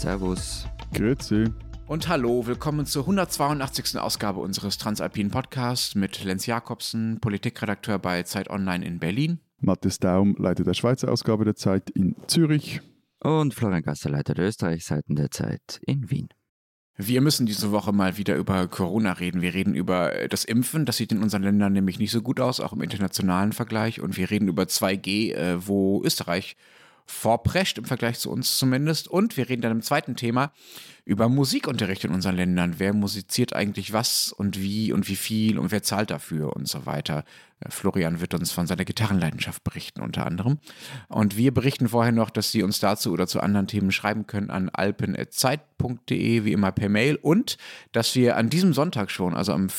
Servus. Grüezi. Und hallo, willkommen zur 182. Ausgabe unseres Transalpinen Podcasts mit Lenz Jakobsen, Politikredakteur bei Zeit Online in Berlin. Matthias Daum, Leiter der Schweizer Ausgabe der Zeit in Zürich. Und Florian Gasser, Leiter der Österreichseiten der Zeit in Wien. Wir müssen diese Woche mal wieder über Corona reden. Wir reden über das Impfen, das sieht in unseren Ländern nämlich nicht so gut aus, auch im internationalen Vergleich. Und wir reden über 2G, wo Österreich vorprescht im Vergleich zu uns zumindest. Und wir reden dann im zweiten Thema über Musikunterricht in unseren Ländern. Wer musiziert eigentlich was und wie viel und wer zahlt dafür und so weiter. Florian wird uns von seiner Gitarrenleidenschaft berichten unter anderem. Und wir berichten vorher noch, dass Sie uns dazu oder zu anderen Themen schreiben können an alpen@zeit.de, wie immer per Mail. Und dass wir an diesem Sonntag schon, also am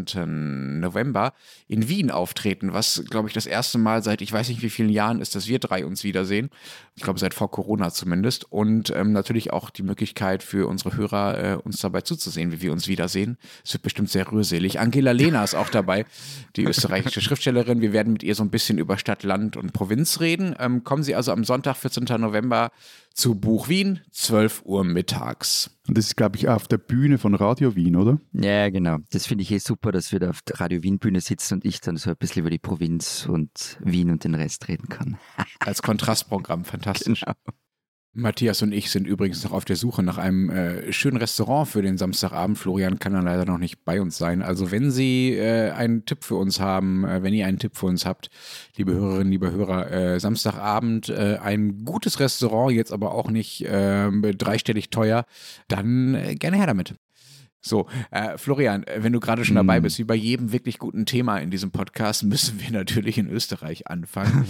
14. November, in Wien auftreten, was, glaube ich, das erste Mal seit ich weiß nicht wie vielen Jahren ist, dass wir drei uns wiedersehen. Ich glaube, seit vor Corona zumindest. Und natürlich auch die Möglichkeit für unsere Hörer, uns dabei zuzusehen, wie wir uns wiedersehen. Es wird bestimmt sehr rührselig. Angela Lehner ist auch dabei, die österreichische Schriftstellerin. Wir werden mit ihr so ein bisschen über Stadt, Land und Provinz reden. Kommen Sie also am Sonntag, 14. November, zu Buch Wien, 12 Uhr mittags. Und das ist, glaube ich, auf der Bühne von Radio Wien, oder? Ja, genau. Das finde ich super, dass wir da auf der Radio Wien Bühne sitzen und ich dann so ein bisschen über die Provinz und Wien und den Rest reden kann. Als Kontrastprogramm, fantastisch. Genau. Matthias und ich sind übrigens noch auf der Suche nach einem schönen Restaurant für den Samstagabend. Florian kann dann leider noch nicht bei uns sein. Also wenn Sie einen Tipp für uns haben, wenn ihr einen Tipp für uns habt, liebe Hörerinnen, liebe Hörer, Samstagabend ein gutes Restaurant, jetzt aber auch nicht dreistellig teuer, dann gerne her damit. So, Florian, wenn du gerade schon dabei bist, wie bei jedem wirklich guten Thema in diesem Podcast, müssen wir natürlich in Österreich anfangen.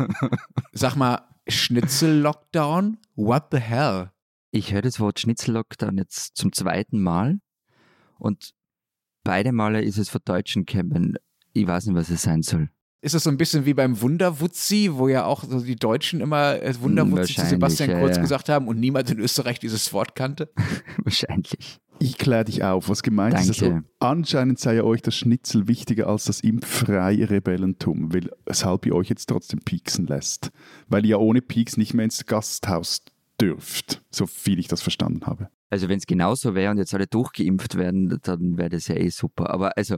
Sag mal, Schnitzel-Lockdown? What the hell? Ich höre das Wort Schnitzel-Lockdown jetzt zum zweiten Mal und beide Male ist es von Deutschen gekommen. Ich weiß nicht, was es sein soll. Ist es so ein bisschen wie beim Wunderwutzi, wo ja auch so die Deutschen immer Wunderwutzi zu Sebastian Kurz gesagt haben und niemand in Österreich dieses Wort kannte? Wahrscheinlich. Ich kläre dich auf, was gemeint ist. Also, anscheinend sei ja euch das Schnitzel wichtiger als das impffreie Rebellentum, weil es halt bei euch jetzt trotzdem pieksen lässt. Weil ihr ja ohne Pieks nicht mehr ins Gasthaus dürft, so viel ich das verstanden habe. Also wenn es genauso wäre und jetzt alle durchgeimpft werden, dann wäre das ja eh super. Aber also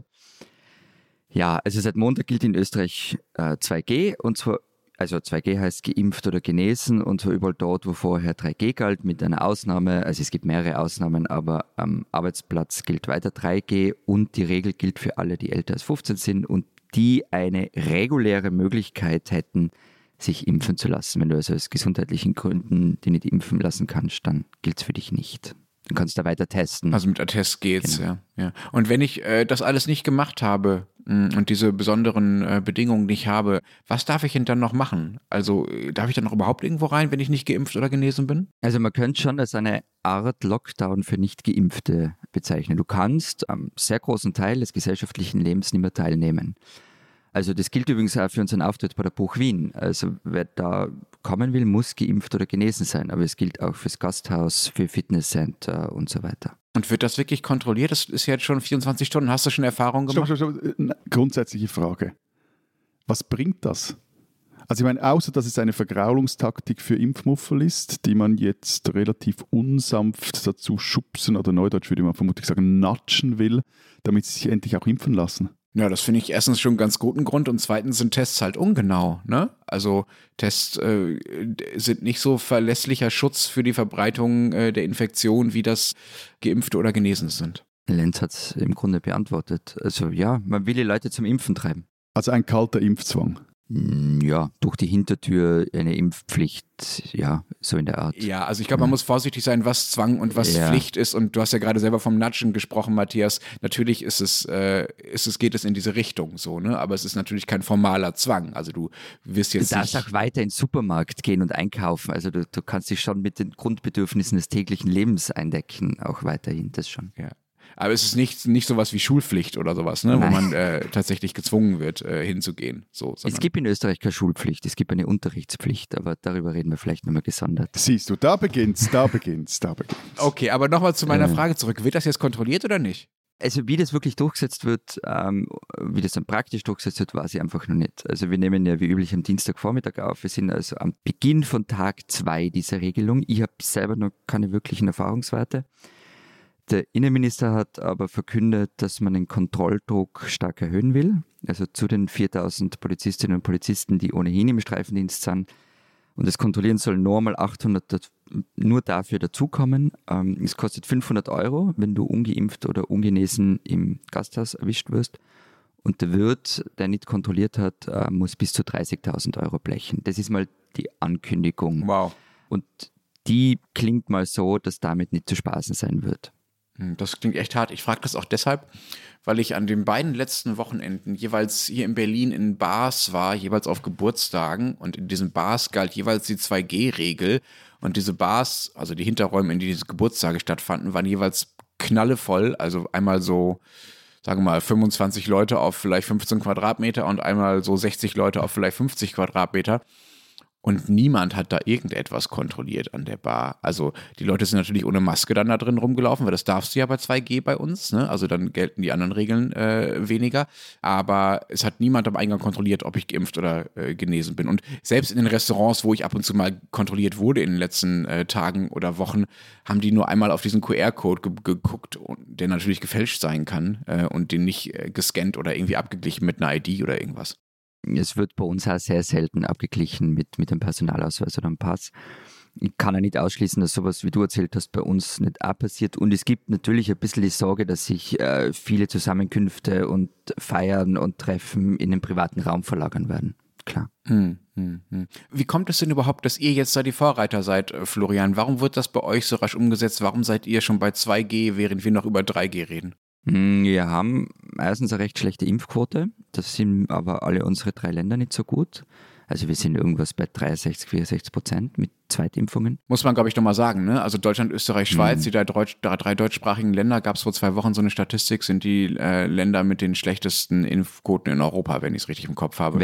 seit Montag gilt in Österreich 2G und zwar, also 2G heißt geimpft oder genesen und zwar überall dort, wo vorher 3G galt, mit einer Ausnahme, also es gibt mehrere Ausnahmen, aber am Arbeitsplatz gilt weiter 3G und die Regel gilt für alle, die älter als 15 sind und die eine reguläre Möglichkeit hätten, sich impfen zu lassen. Wenn du also aus gesundheitlichen Gründen dich nicht impfen lassen kannst, dann gilt es für dich nicht. Du kannst da weiter testen. Also mit Attest geht's, Genau. ja. Und wenn ich das alles nicht gemacht habe und diese besonderen Bedingungen nicht habe, was darf ich denn dann noch machen? Also darf ich dann noch überhaupt irgendwo rein, wenn ich nicht geimpft oder genesen bin? Also man könnte schon als eine Art Lockdown für Nicht-Geimpfte bezeichnen. Du kannst am sehr großen Teil des gesellschaftlichen Lebens nicht mehr teilnehmen. Also das gilt übrigens auch für unseren Auftritt bei der Buch Wien. Also wer da kommen will, muss geimpft oder genesen sein. Aber es gilt auch fürs Gasthaus, für Fitnesscenter und so weiter. Und wird das wirklich kontrolliert? Das ist jetzt schon 24 Stunden. Hast du schon Erfahrung gemacht? Stopp. Grundsätzliche Frage. Was bringt das? Also ich meine, außer dass es eine Vergraulungstaktik für Impfmuffel ist, die man jetzt relativ unsanft dazu schubsen, oder neudeutsch würde man vermutlich sagen, natschen will, damit sie sich endlich auch impfen lassen. Ja, das finde ich erstens schon einen ganz guten Grund und zweitens sind Tests halt ungenau, ne? Also Tests sind nicht so verlässlicher Schutz für die Verbreitung der Infektion, wie das Geimpfte oder Genesene sind. Lenz hat es im Grunde beantwortet. Also ja, man will die Leute zum Impfen treiben. Also ein kalter Impfzwang. Ja, durch die Hintertür eine Impfpflicht, ja, so in der Art. Ja, also ich glaube, man muss vorsichtig sein, was Zwang und was Pflicht ist. Und du hast ja gerade selber vom Natschen gesprochen, Matthias. Natürlich geht es in diese Richtung so, ne? Aber es ist natürlich kein formaler Zwang. Also du wirst jetzt Du darfst auch weiter in den Supermarkt gehen und einkaufen. Also du kannst dich schon mit den Grundbedürfnissen des täglichen Lebens eindecken, auch weiterhin, das schon. Ja. Aber es ist nicht sowas wie Schulpflicht oder sowas, ne, wo man tatsächlich gezwungen wird, hinzugehen. So, es gibt in Österreich keine Schulpflicht, es gibt eine Unterrichtspflicht, aber darüber reden wir vielleicht nochmal gesondert. Siehst du, da beginnt's. Okay, aber nochmal zu meiner Frage zurück. Wird das jetzt kontrolliert oder nicht? Also wie das wirklich durchgesetzt wird, wie das dann praktisch durchgesetzt wird, weiß ich einfach noch nicht. Also wir nehmen ja wie üblich am Dienstagvormittag auf. Wir sind also am Beginn von Tag 2 dieser Regelung. Ich habe selber noch keine wirklichen Erfahrungswerte. Der Innenminister hat aber verkündet, dass man den Kontrolldruck stark erhöhen will. Also zu den 4.000 Polizistinnen und Polizisten, die ohnehin im Streifendienst sind. Und das Kontrollieren soll normal 800 nur dafür dazukommen. Es kostet 500 €, wenn du ungeimpft oder ungenesen im Gasthaus erwischt wirst. Und der Wirt, der nicht kontrolliert hat, muss bis zu 30.000 € blechen. Das ist mal die Ankündigung. Wow. Und die klingt mal so, dass damit nicht zu spaßen sein wird. Das klingt echt hart. Ich frage das auch deshalb, weil ich an den beiden letzten Wochenenden jeweils hier in Berlin in Bars war, jeweils auf Geburtstagen. Und in diesen Bars galt jeweils die 2G-Regel. Und diese Bars, also die Hinterräume, in denen diese Geburtstage stattfanden, waren jeweils knallevoll. Also einmal so, sagen wir mal, 25 Leute auf vielleicht 15 Quadratmeter und einmal so 60 Leute auf vielleicht 50 Quadratmeter. Und niemand hat da irgendetwas kontrolliert an der Bar. Also die Leute sind natürlich ohne Maske dann da drin rumgelaufen, weil das darfst du ja bei 2G bei uns, ne? Also dann gelten die anderen Regeln weniger. Aber es hat niemand am Eingang kontrolliert, ob ich geimpft oder genesen bin. Und selbst in den Restaurants, wo ich ab und zu mal kontrolliert wurde in den letzten Tagen oder Wochen, haben die nur einmal auf diesen QR-Code geguckt, der natürlich gefälscht sein kann und den nicht gescannt oder irgendwie abgeglichen mit einer ID oder irgendwas. Es wird bei uns auch sehr selten abgeglichen mit dem Personalausweis oder dem Pass. Ich kann ja nicht ausschließen, dass sowas, wie du erzählt hast, bei uns nicht auch passiert. Und es gibt natürlich ein bisschen die Sorge, dass sich viele Zusammenkünfte und Feiern und Treffen in den privaten Raum verlagern werden. Klar. Wie kommt es denn überhaupt, dass ihr jetzt da die Vorreiter seid, Florian? Warum wird das bei euch so rasch umgesetzt? Warum seid ihr schon bei 2G, während wir noch über 3G reden? Wir haben erstens eine recht schlechte Impfquote. Das sind aber alle unsere 3 Länder nicht so gut. Also wir sind irgendwas bei 63-64% mit Zweitimpfungen. Muss man, glaube ich, nochmal sagen, ne? Also Deutschland, Österreich, Schweiz, die 3 deutschsprachigen Länder, gab es vor 2 Wochen so eine Statistik, sind die Länder mit den schlechtesten Impfquoten in Europa, wenn ich es richtig im Kopf habe. In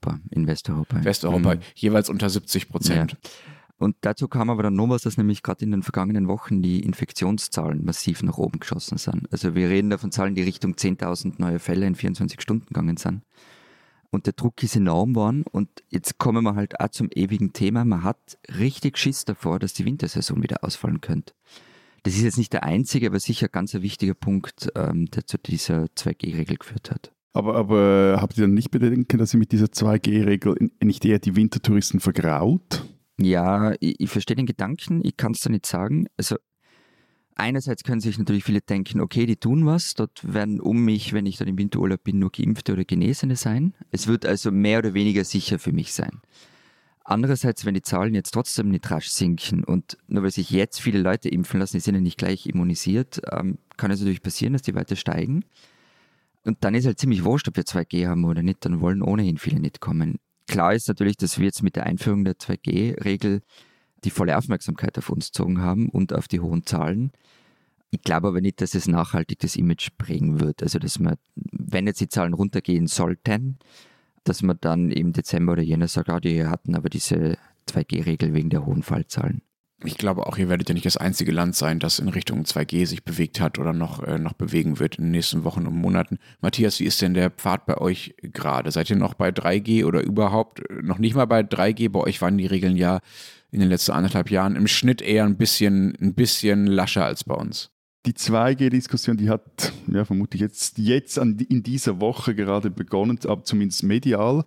Westeuropa. Jeweils unter 70%. Ja. Und dazu kam aber dann noch was, dass nämlich gerade in den vergangenen Wochen die Infektionszahlen massiv nach oben geschossen sind. Also wir reden da von Zahlen, die Richtung 10.000 neue Fälle in 24 Stunden gegangen sind. Und der Druck ist enorm geworden und jetzt kommen wir halt auch zum ewigen Thema. Man hat richtig Schiss davor, dass die Wintersaison wieder ausfallen könnte. Das ist jetzt nicht der einzige, aber sicher ganz ein wichtiger Punkt, der zu dieser 2G-Regel geführt hat. Aber habt ihr dann nicht Bedenken, dass ihr mit dieser 2G-Regel nicht eher die Wintertouristen vergrault? Ja, ich verstehe den Gedanken, ich kann es da nicht sagen. Also einerseits können sich natürlich viele denken, okay, die tun was, dort werden um mich, wenn ich dann im Winterurlaub bin, nur Geimpfte oder Genesene sein. Es wird also mehr oder weniger sicher für mich sein. Andererseits, wenn die Zahlen jetzt trotzdem nicht rasch sinken und nur weil sich jetzt viele Leute impfen lassen, die sind ja nicht gleich immunisiert, kann es natürlich passieren, dass die weiter steigen. Und dann ist halt ziemlich wurscht, ob wir 2G haben oder nicht, dann wollen ohnehin viele nicht kommen. Klar ist natürlich, dass wir jetzt mit der Einführung der 2G-Regel die volle Aufmerksamkeit auf uns gezogen haben und auf die hohen Zahlen. Ich glaube aber nicht, dass es nachhaltig das Image prägen wird. Also, dass man, wenn jetzt die Zahlen runtergehen sollten, dass man dann im Dezember oder Jänner sagt, die hatten aber diese 2G-Regel wegen der hohen Fallzahlen. Ich glaube auch, ihr werdet ja nicht das einzige Land sein, das in Richtung 2G sich bewegt hat oder noch bewegen wird in den nächsten Wochen und Monaten. Matthias, wie ist denn der Pfad bei euch gerade? Seid ihr noch bei 3G oder überhaupt noch nicht mal bei 3G? Bei euch waren die Regeln ja in den letzten 1,5 Jahren im Schnitt eher ein bisschen lascher als bei uns. Die 2G-Diskussion, die hat vermutlich jetzt in dieser Woche gerade begonnen, aber zumindest medial,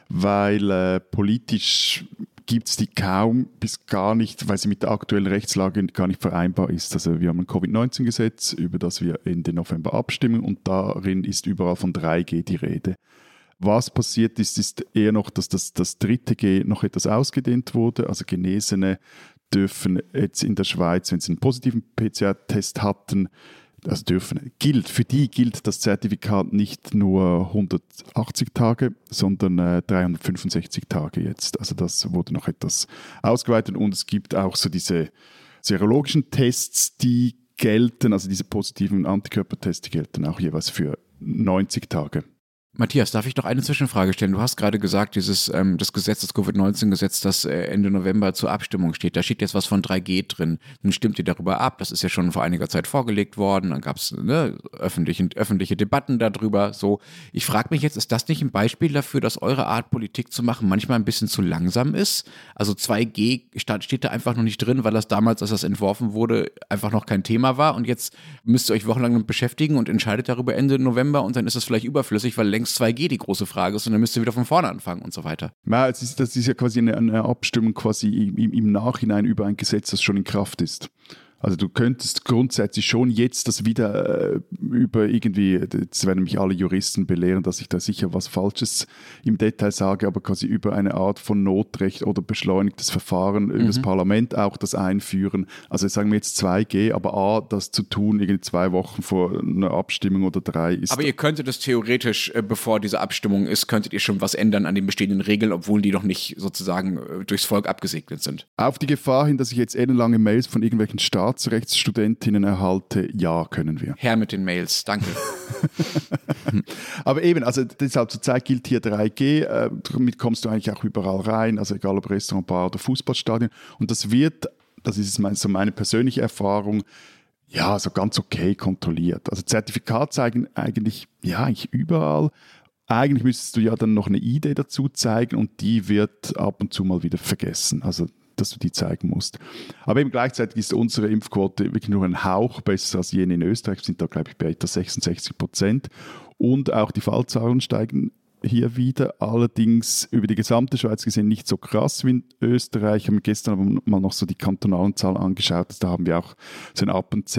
weil politisch gibt es die kaum bis gar nicht, weil sie mit der aktuellen Rechtslage gar nicht vereinbar ist. Also wir haben ein Covid-19-Gesetz, über das wir Ende November abstimmen und darin ist überall von 3G die Rede. Was passiert ist eher noch, dass das 3G noch etwas ausgedehnt wurde. Also Genesene dürfen jetzt in der Schweiz, wenn sie einen positiven PCR-Test hatten, für die gilt das Zertifikat nicht nur 180 Tage, sondern 365 Tage jetzt. Also das wurde noch etwas ausgeweitet und es gibt auch so diese serologischen Tests, die gelten, also diese positiven Antikörpertests, die gelten auch jeweils für 90 Tage. Matthias, darf ich noch eine Zwischenfrage stellen? Du hast gerade gesagt, das Gesetz, das Covid-19-Gesetz, das Ende November zur Abstimmung steht, da steht jetzt was von 3G drin. Nun stimmt ihr darüber ab, das ist ja schon vor einiger Zeit vorgelegt worden, dann gab es öffentliche Debatten darüber. So, ich frage mich jetzt, ist das nicht ein Beispiel dafür, dass eure Art, Politik zu machen, manchmal ein bisschen zu langsam ist? Also 2G steht da einfach noch nicht drin, weil das damals, als das entworfen wurde, einfach noch kein Thema war und jetzt müsst ihr euch wochenlang damit beschäftigen und entscheidet darüber Ende November und dann ist es vielleicht überflüssig, weil längst 2G die große Frage ist und dann müsst ihr wieder von vorne anfangen und so weiter. Ja, das ist ja quasi eine Abstimmung quasi im Nachhinein über ein Gesetz, das schon in Kraft ist. Also du könntest grundsätzlich schon jetzt das wieder über irgendwie, jetzt werden mich alle Juristen belehren, dass ich da sicher was Falsches im Detail sage, aber quasi über eine Art von Notrecht oder beschleunigtes Verfahren über das Parlament auch das einführen. Also sagen wir jetzt 2G, aber das zu tun, irgendwie 2 Wochen vor einer Abstimmung oder 3 ist... Aber ihr könntet es theoretisch, bevor diese Abstimmung ist, könntet ihr schon was ändern an den bestehenden Regeln, obwohl die noch nicht sozusagen durchs Volk abgesegnet sind. Auf die Gefahr hin, dass ich jetzt ellenlange Mails von irgendwelchen Staatsrechtsstudentinnen erhalte, ja, können wir. Her mit den Mails, danke. Aber eben, also deshalb zurzeit gilt hier 3G, damit kommst du eigentlich auch überall rein, also egal ob Restaurant, Bar oder Fußballstadion. Und das ist so meine persönliche Erfahrung, ja, so ganz okay kontrolliert. Also Zertifikat zeigen eigentlich überall. Eigentlich müsstest du ja dann noch eine ID dazu zeigen und die wird ab und zu mal wieder vergessen. Also dass du die zeigen musst. Aber eben gleichzeitig ist unsere Impfquote wirklich nur ein Hauch besser als jene in Österreich. Wir sind da, glaube ich, bei etwa 66%. Und auch die Fallzahlen steigen hier wieder. Allerdings über die gesamte Schweiz gesehen nicht so krass wie in Österreich. Ich habe mir gestern aber mal noch so die kantonalen Zahlen angeschaut. Da haben wir auch so eine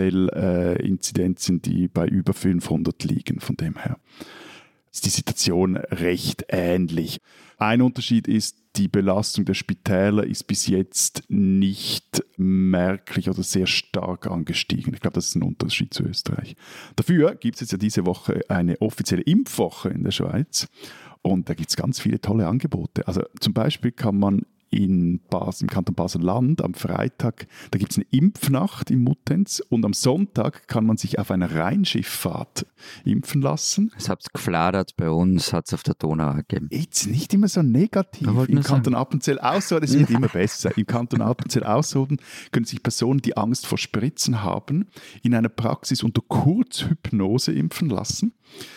Appenzell-Inzidenzen, die bei über 500 liegen. Von dem her ist die Situation recht ähnlich. Ein Unterschied ist, die Belastung der Spitäler ist bis jetzt nicht merklich oder sehr stark angestiegen. Ich glaube, das ist ein Unterschied zu Österreich. Dafür gibt es jetzt ja diese Woche eine offizielle Impfwoche in der Schweiz und da gibt es ganz viele tolle Angebote. Also zum Beispiel kann man im Kanton Basel-Land am Freitag, da gibt es eine Impfnacht in Muttenz und am Sonntag kann man sich auf einer Rheinschifffahrt impfen lassen. Es hat gefladert bei uns, hat es auf der Donau gegeben. Jetzt nicht immer so negativ. Im Kanton Appenzell Ausserrhoden, es wird immer besser. Im Kanton Appenzell Ausserrhoden können sich Personen, die Angst vor Spritzen haben, in einer Praxis unter Kurzhypnose impfen lassen.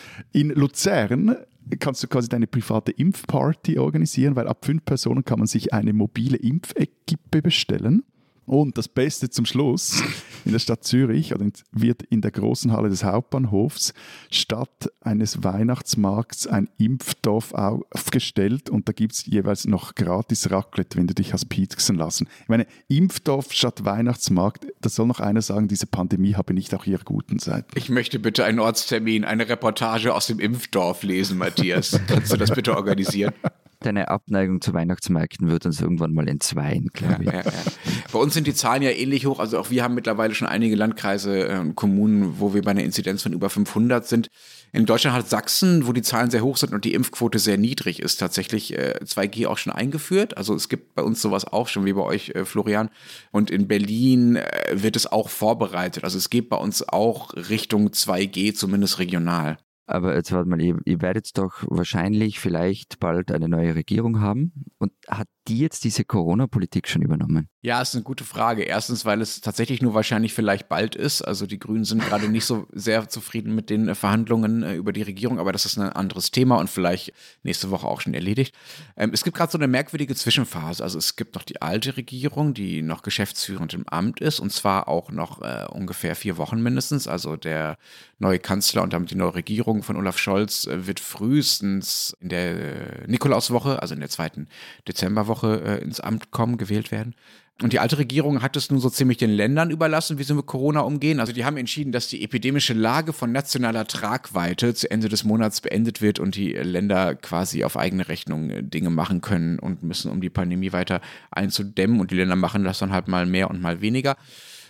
In Luzern kannst du quasi deine private Impfparty organisieren, weil ab 5 Personen kann man sich eine mobile Impfequipe bestellen. Und das Beste zum Schluss, in der Stadt Zürich wird in der großen Halle des Hauptbahnhofs statt eines Weihnachtsmarkts ein Impfdorf aufgestellt und da gibt es jeweils noch gratis Raclette, wenn du dich hast pieksen lassen. Ich meine, Impfdorf statt Weihnachtsmarkt, da soll noch einer sagen, diese Pandemie habe nicht auch ihre guten Seiten. Ich möchte bitte einen Ortstermin, eine Reportage aus dem Impfdorf lesen, Matthias. Kannst du das bitte organisieren? Deine Abneigung zu Weihnachtsmärkten wird uns irgendwann mal entzweien, glaube ich. Ja. Bei uns sind die Zahlen ja ähnlich hoch. Also auch wir haben mittlerweile schon einige Landkreise und Kommunen, wo wir bei einer Inzidenz von über 500 sind. In Deutschland hat Sachsen, wo die Zahlen sehr hoch sind und die Impfquote sehr niedrig ist, tatsächlich 2G auch schon eingeführt. Also es gibt bei uns sowas auch schon wie bei euch, Florian. Und in Berlin wird es auch vorbereitet. Also es geht bei uns auch Richtung 2G, zumindest regional. Aber jetzt warte mal, ihr werdet doch wahrscheinlich vielleicht bald eine neue Regierung haben. Und hat die jetzt diese Corona-Politik schon übernommen? Ja, ist eine gute Frage. Erstens, weil es tatsächlich nur wahrscheinlich vielleicht bald ist. Also die Grünen sind gerade nicht so sehr zufrieden mit den Verhandlungen über die Regierung, aber das ist ein anderes Thema und vielleicht nächste Woche auch schon erledigt. Es gibt gerade so eine merkwürdige Zwischenphase. Also es gibt noch die alte Regierung, die noch geschäftsführend im Amt ist und zwar auch noch ungefähr 4 Wochen mindestens. Also der neue Kanzler und damit die neue Regierung von Olaf Scholz wird frühestens in der Nikolauswoche, also in der 2. Dezemberwoche ins Amt kommen, gewählt werden. Und die alte Regierung hat es nun so ziemlich den Ländern überlassen, wie sie mit Corona umgehen. Also die haben entschieden, dass die epidemische Lage von nationaler Tragweite zu Ende des Monats beendet wird und die Länder quasi auf eigene Rechnung Dinge machen können und müssen, um die Pandemie weiter einzudämmen. Und die Länder machen das dann halt mal mehr und mal weniger.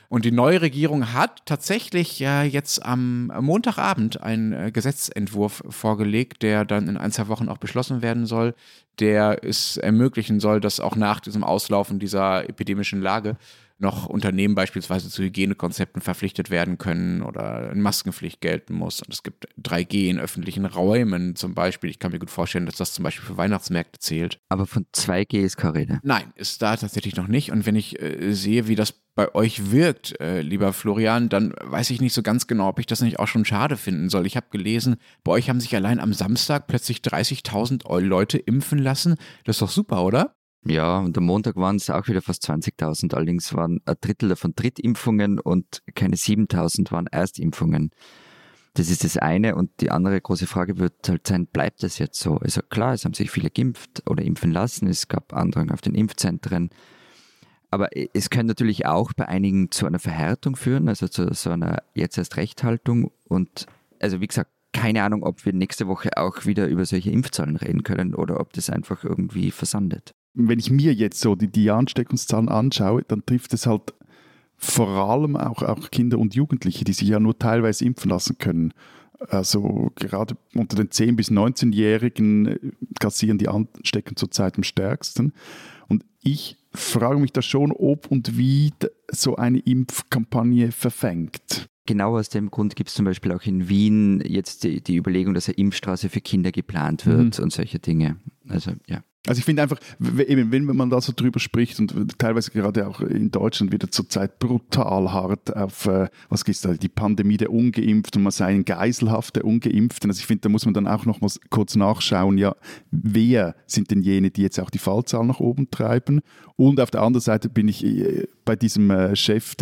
Und die neue Regierung hat tatsächlich ja jetzt am Montagabend einen Gesetzentwurf vorgelegt, der dann in 1-2 Wochen auch beschlossen werden soll, der es ermöglichen soll, dass auch nach diesem Auslaufen dieser epidemischen Lage noch Unternehmen beispielsweise zu Hygienekonzepten verpflichtet werden können oder eine Maskenpflicht gelten muss. Und es gibt 3G in öffentlichen Räumen zum Beispiel. Ich kann mir gut vorstellen, dass das zum Beispiel für Weihnachtsmärkte zählt. Aber von 2G ist keine Rede. Nein, ist da tatsächlich noch nicht. Und wenn ich sehe, wie das bei euch wirkt, lieber Florian, dann weiß ich nicht so ganz genau, ob ich das nicht auch schon schade finden soll. Ich habe gelesen, bei euch haben sich allein am Samstag plötzlich 30.000 Leute impfen lassen. Das ist doch super, oder? Ja, und am Montag waren es auch wieder fast 20.000. Allerdings waren ein Drittel davon Drittimpfungen und keine 7.000 waren Erstimpfungen. Das ist das eine. Und die andere große Frage wird halt sein, bleibt das jetzt so? Also klar, es haben sich viele geimpft oder impfen lassen. Es gab Andrang auf den Impfzentren. Aber es könnte natürlich auch bei einigen zu einer Verhärtung führen, also zu so einer jetzt erst Rechthaltung. Und also wie gesagt, keine Ahnung, ob wir nächste Woche auch wieder über solche Impfzahlen reden können oder ob das einfach irgendwie versandet. Wenn ich mir jetzt so die Ansteckungszahlen anschaue, dann trifft es halt vor allem auch Kinder und Jugendliche, die sich ja nur teilweise impfen lassen können. Also gerade unter den 10- bis 19-Jährigen kassieren die Ansteckungen zurzeit am stärksten. Und ich frage mich da schon, ob und wie so eine Impfkampagne verfängt. Genau aus dem Grund gibt es zum Beispiel auch in Wien jetzt die Überlegung, dass eine Impfstraße für Kinder geplant wird und solche Dinge. Also ja. Also ich finde einfach, eben, wenn man da so drüber spricht und teilweise gerade auch in Deutschland wieder zurzeit brutal hart auf, was ist da, die Pandemie der Ungeimpften und man sei ein Geiselhaft der Ungeimpften. Also ich finde, da muss man dann auch noch mal kurz nachschauen, ja, wer sind denn jene, die jetzt auch die Fallzahlen nach oben treiben? Und auf der anderen Seite bin ich bei diesem deutschen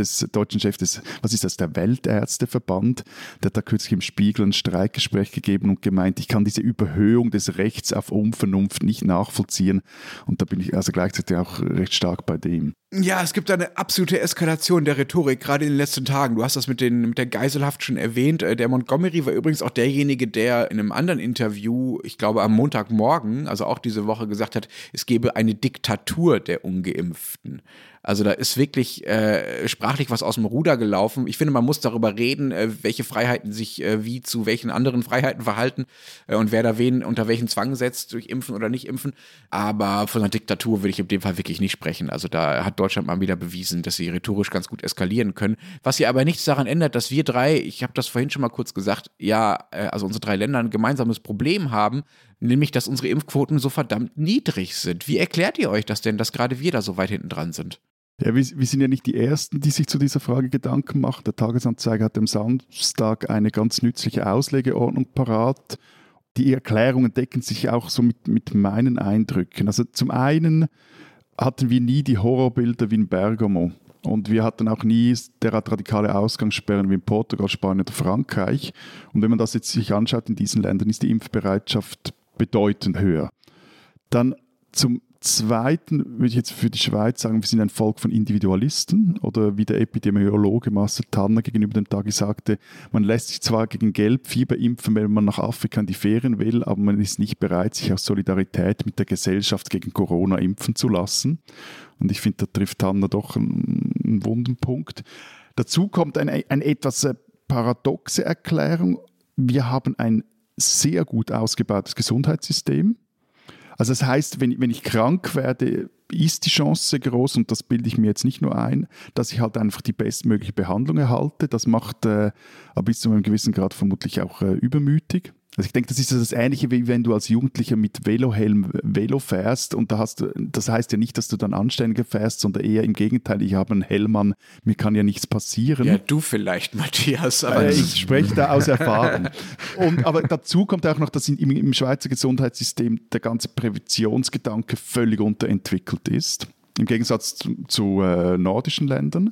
Chef des, was ist das, der Weltärzteverband, der hat da kürzlich im Spiegel ein Streikgespräch gegeben und gemeint, ich kann diese Überhöhung des Rechts auf Unvernunft nicht nachvollziehen. Und da bin ich also gleichzeitig auch recht stark bei dem. Ja, es gibt eine absolute Eskalation der Rhetorik, gerade in den letzten Tagen. Du hast das mit der Geiselhaft schon erwähnt. Der Montgomery war übrigens auch derjenige, der in einem anderen Interview, ich glaube am Montagmorgen, also auch diese Woche, gesagt hat, es gebe eine Diktatur der Ungeimpften. Also da ist wirklich sprachlich was aus dem Ruder gelaufen. Ich finde, man muss darüber reden, welche Freiheiten sich wie zu welchen anderen Freiheiten verhalten und wer da wen unter welchen Zwang setzt, durch Impfen oder nicht Impfen. Aber von einer Diktatur will ich in dem Fall wirklich nicht sprechen. Also da hat Deutschland mal wieder bewiesen, dass sie rhetorisch ganz gut eskalieren können. Was hier aber nichts daran ändert, dass wir drei, ich habe das vorhin schon mal kurz gesagt, also unsere 3 Länder ein gemeinsames Problem haben, nämlich, dass unsere Impfquoten so verdammt niedrig sind. Wie erklärt ihr euch das denn, dass gerade wir da so weit hinten dran sind? Ja, wir sind ja nicht die Ersten, die sich zu dieser Frage Gedanken machen. Der Tagesanzeiger hat am Samstag eine ganz nützliche Auslegeordnung parat. Die Erklärungen decken sich auch so mit meinen Eindrücken. Also zum einen hatten wir nie die Horrorbilder wie in Bergamo. Und wir hatten auch nie derart radikale Ausgangssperren wie in Portugal, Spanien oder Frankreich. Und wenn man das jetzt sich anschaut, in diesen Ländern ist die Impfbereitschaft bedeutend höher. Dann zum Zweiten würde ich jetzt für die Schweiz sagen, wir sind ein Volk von Individualisten oder wie der Epidemiologe Marcel Tanner gegenüber dem Tagi sagte, man lässt sich zwar gegen Gelbfieber impfen, wenn man nach Afrika in die Ferien will, aber man ist nicht bereit, sich aus Solidarität mit der Gesellschaft gegen Corona impfen zu lassen. Und ich finde, da trifft Tanner doch einen wunden Punkt. Dazu kommt eine etwas paradoxe Erklärung. Wir haben ein sehr gut ausgebautes Gesundheitssystem. Also das heißt, wenn ich krank werde, ist die Chance groß, und das bilde ich mir jetzt nicht nur ein, dass ich halt einfach die bestmögliche Behandlung erhalte. Das macht aber bis zu einem gewissen Grad vermutlich auch übermütig. Also ich denke, das ist das Ähnliche, wie wenn du als Jugendlicher mit Velohelm Velo fährst und das heißt ja nicht, dass du dann anständiger fährst, sondern eher im Gegenteil, ich habe einen Helm an, mir kann ja nichts passieren. Ja, du vielleicht, Matthias. Aber ich spreche da aus Erfahrung. Aber dazu kommt auch noch, dass im Schweizer Gesundheitssystem der ganze Präventionsgedanke völlig unterentwickelt ist, im Gegensatz zu nordischen Ländern.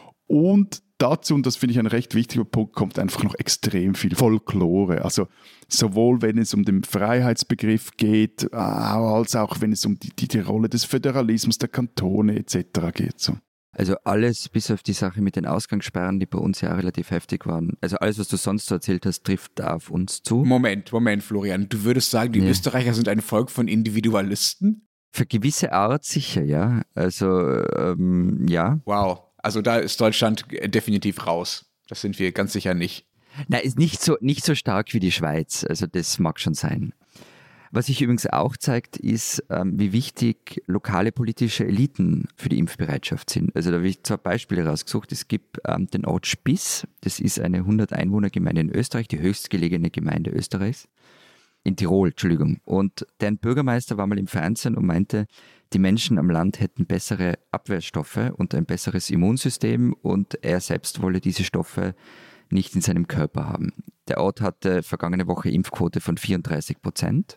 Und dazu, und das finde ich ein recht wichtiger Punkt, kommt einfach noch extrem viel Folklore. Also sowohl wenn es um den Freiheitsbegriff geht, als auch wenn es um die Rolle des Föderalismus, der Kantone etc. geht. So. Also alles bis auf die Sache mit den Ausgangssperren, die bei uns ja relativ heftig waren. Also alles, was du sonst so erzählt hast, trifft da auf uns zu. Moment, Florian. Du würdest sagen, die Österreicher sind ein Volk von Individualisten? Für gewisse Art sicher, ja. Also, ja. Wow. Also da ist Deutschland definitiv raus. Das sind wir ganz sicher nicht. Nein, ist nicht so stark wie die Schweiz. Also das mag schon sein. Was sich übrigens auch zeigt, ist, wie wichtig lokale politische Eliten für die Impfbereitschaft sind. Also da habe ich 2 Beispiele rausgesucht. Es gibt den Ort Spiss, das ist eine 100-Einwohner-Gemeinde in Österreich, die höchstgelegene Gemeinde Österreichs. In Tirol, Entschuldigung. Und deren Bürgermeister war mal im Fernsehen und meinte, die Menschen am Land hätten bessere Abwehrstoffe und ein besseres Immunsystem und er selbst wolle diese Stoffe nicht in seinem Körper haben. Der Ort hatte vergangene Woche Impfquote von 34%.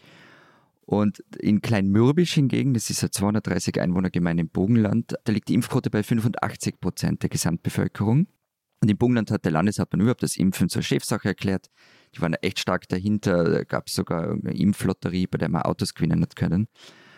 Und in Kleinmürbisch hingegen, das ist eine 230 Einwohnergemeinde im Burgenland, da liegt die Impfquote bei 85% der Gesamtbevölkerung. Und im Burgenland hat der Landeshauptmann überhaupt das Impfen zur Chefsache erklärt. Die waren echt stark dahinter. Da gab es sogar eine Impflotterie, bei der man Autos gewinnen hat können.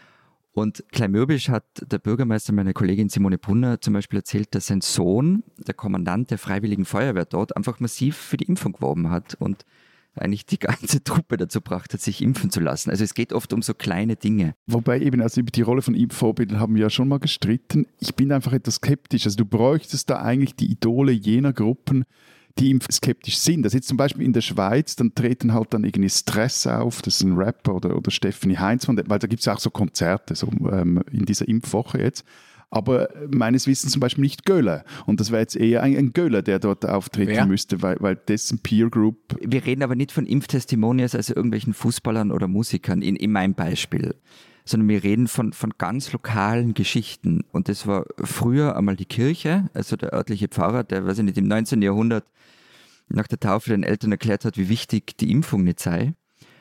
Und Kleinmürbisch hat der Bürgermeister, meine Kollegin Simone Brunner, zum Beispiel erzählt, dass sein Sohn, der Kommandant der Freiwilligen Feuerwehr dort, einfach massiv für die Impfung geworben hat und eigentlich die ganze Truppe dazu gebracht hat, sich impfen zu lassen. Also es geht oft um so kleine Dinge. Wobei eben, also über die Rolle von Impfvorbildern haben wir ja schon mal gestritten. Ich bin einfach etwas skeptisch. Also du bräuchtest da eigentlich die Idole jener Gruppen, die impfskeptisch sind. Also jetzt zum Beispiel in der Schweiz, dann treten halt dann irgendwie Stress auf, das ist ein Rapper oder Stephanie Heinzmann, weil da gibt es auch so Konzerte so, in dieser Impfwoche jetzt. Aber meines Wissens zum Beispiel nicht Göller. Und das wäre jetzt eher ein Göller, der dort auftreten müsste, weil dessen Peer Group... Wir reden aber nicht von Impftestimonials, also irgendwelchen Fußballern oder Musikern, in meinem Beispiel. Sondern wir reden von ganz lokalen Geschichten. Und das war früher einmal die Kirche, also der örtliche Pfarrer, der, weiß ich nicht, im 19. Jahrhundert nach der Taufe den Eltern erklärt hat, wie wichtig die Impfung nicht sei.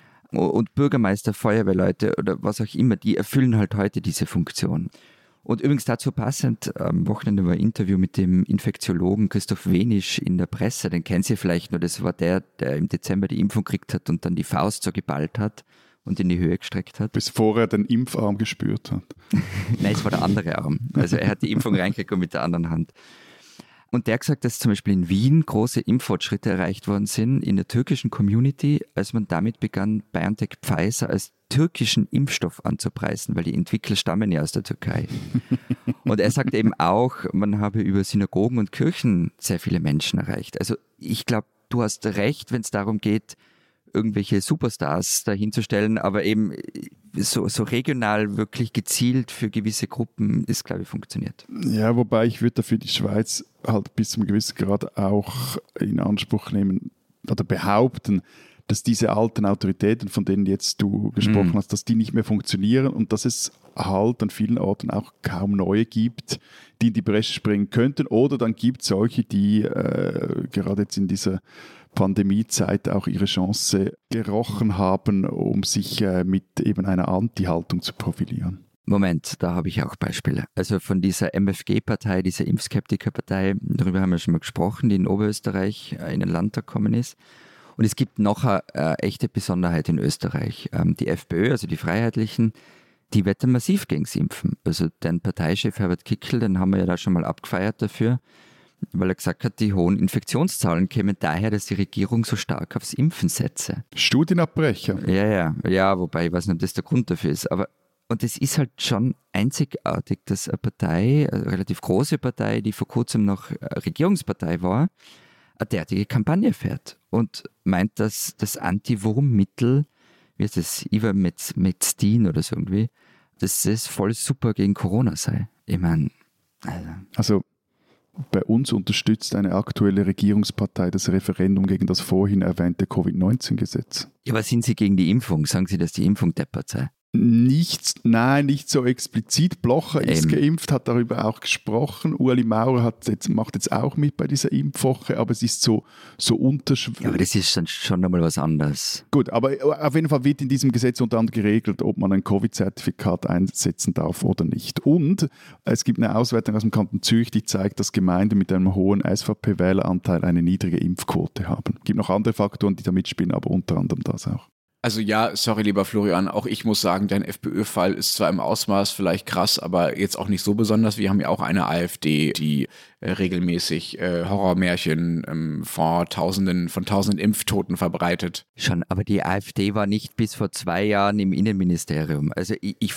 Und Bürgermeister, Feuerwehrleute oder was auch immer, die erfüllen halt heute diese Funktion. Und übrigens dazu passend, am Wochenende war ein Interview mit dem Infektiologen Christoph Wenisch in der Presse, den kennen Sie vielleicht nur, das war der im Dezember die Impfung gekriegt hat und dann die Faust so geballt hat und in die Höhe gestreckt hat. Bis vorher den Impfarm gespürt hat. Nein, es war der andere Arm. Also er hat die Impfung reingekriegt und mit der anderen Hand. Und der hat gesagt, dass zum Beispiel in Wien große Impffortschritte erreicht worden sind in der türkischen Community, als man damit begann, BioNTech Pfizer als türkischen Impfstoff anzupreisen, weil die Entwickler stammen ja aus der Türkei. Und er sagt eben auch, man habe über Synagogen und Kirchen sehr viele Menschen erreicht. Also ich glaube, du hast recht, wenn es darum geht, irgendwelche Superstars dahinzustellen, aber eben so regional wirklich gezielt für gewisse Gruppen ist, glaube ich, funktioniert. Ja, wobei ich würde dafür die Schweiz halt bis zum gewissen Grad auch in Anspruch nehmen oder behaupten, dass diese alten Autoritäten, von denen jetzt du gesprochen hast, dass die nicht mehr funktionieren und dass es halt an vielen Orten auch kaum neue gibt, die in die Bresche springen könnten. Oder dann gibt es solche, die gerade jetzt in dieser Pandemiezeit auch ihre Chance gerochen haben, um sich mit eben einer Anti-Haltung zu profilieren. Moment, da habe ich auch Beispiele. Also von dieser MFG-Partei, dieser Impfskeptiker-Partei, darüber haben wir schon mal gesprochen, die in Oberösterreich in den Landtag gekommen ist. Und es gibt noch eine echte Besonderheit in Österreich. Die FPÖ, also die Freiheitlichen, die wettern massiv gegen das Impfen. Also den Parteichef Herbert Kickl, den haben wir ja da schon mal abgefeiert dafür, weil er gesagt hat, die hohen Infektionszahlen kämen daher, dass die Regierung so stark aufs Impfen setze. Studienabbrecher. Ja, wobei ich weiß nicht, ob das der Grund dafür ist. Und es ist halt schon einzigartig, dass eine Partei, eine relativ große Partei, die vor kurzem noch Regierungspartei war, eine derartige Kampagne fährt und meint, dass das Anti-Wurmmittel, wie heißt das, Ivermectin oder so irgendwie, dass das voll super gegen Corona sei. Ich meine, also bei uns unterstützt eine aktuelle Regierungspartei das Referendum gegen das vorhin erwähnte Covid-19-Gesetz. Ja, aber sind Sie gegen die Impfung? Sagen Sie, dass die Impfung deppert sei? Nicht so explizit. Blocher ist geimpft, hat darüber auch gesprochen. Ueli Maurer macht jetzt auch mit bei dieser Impfwoche, aber es ist so unterschwellig. Ja, aber das ist dann schon nochmal was anderes. Gut, aber auf jeden Fall wird in diesem Gesetz unter anderem geregelt, ob man ein Covid-Zertifikat einsetzen darf oder nicht. Und es gibt eine Auswertung aus dem Kanton Zürich, die zeigt, dass Gemeinden mit einem hohen SVP-Wähleranteil eine niedrige Impfquote haben. Es gibt noch andere Faktoren, die da mitspielen, aber unter anderem das auch. Also ja, sorry lieber Florian, auch ich muss sagen, dein FPÖ-Fall ist zwar im Ausmaß vielleicht krass, aber jetzt auch nicht so besonders. Wir haben ja auch eine AfD, die regelmäßig Horrormärchen von tausenden Impftoten verbreitet. Schon, aber die AfD war nicht bis vor 2 Jahren im Innenministerium. Also ich finde,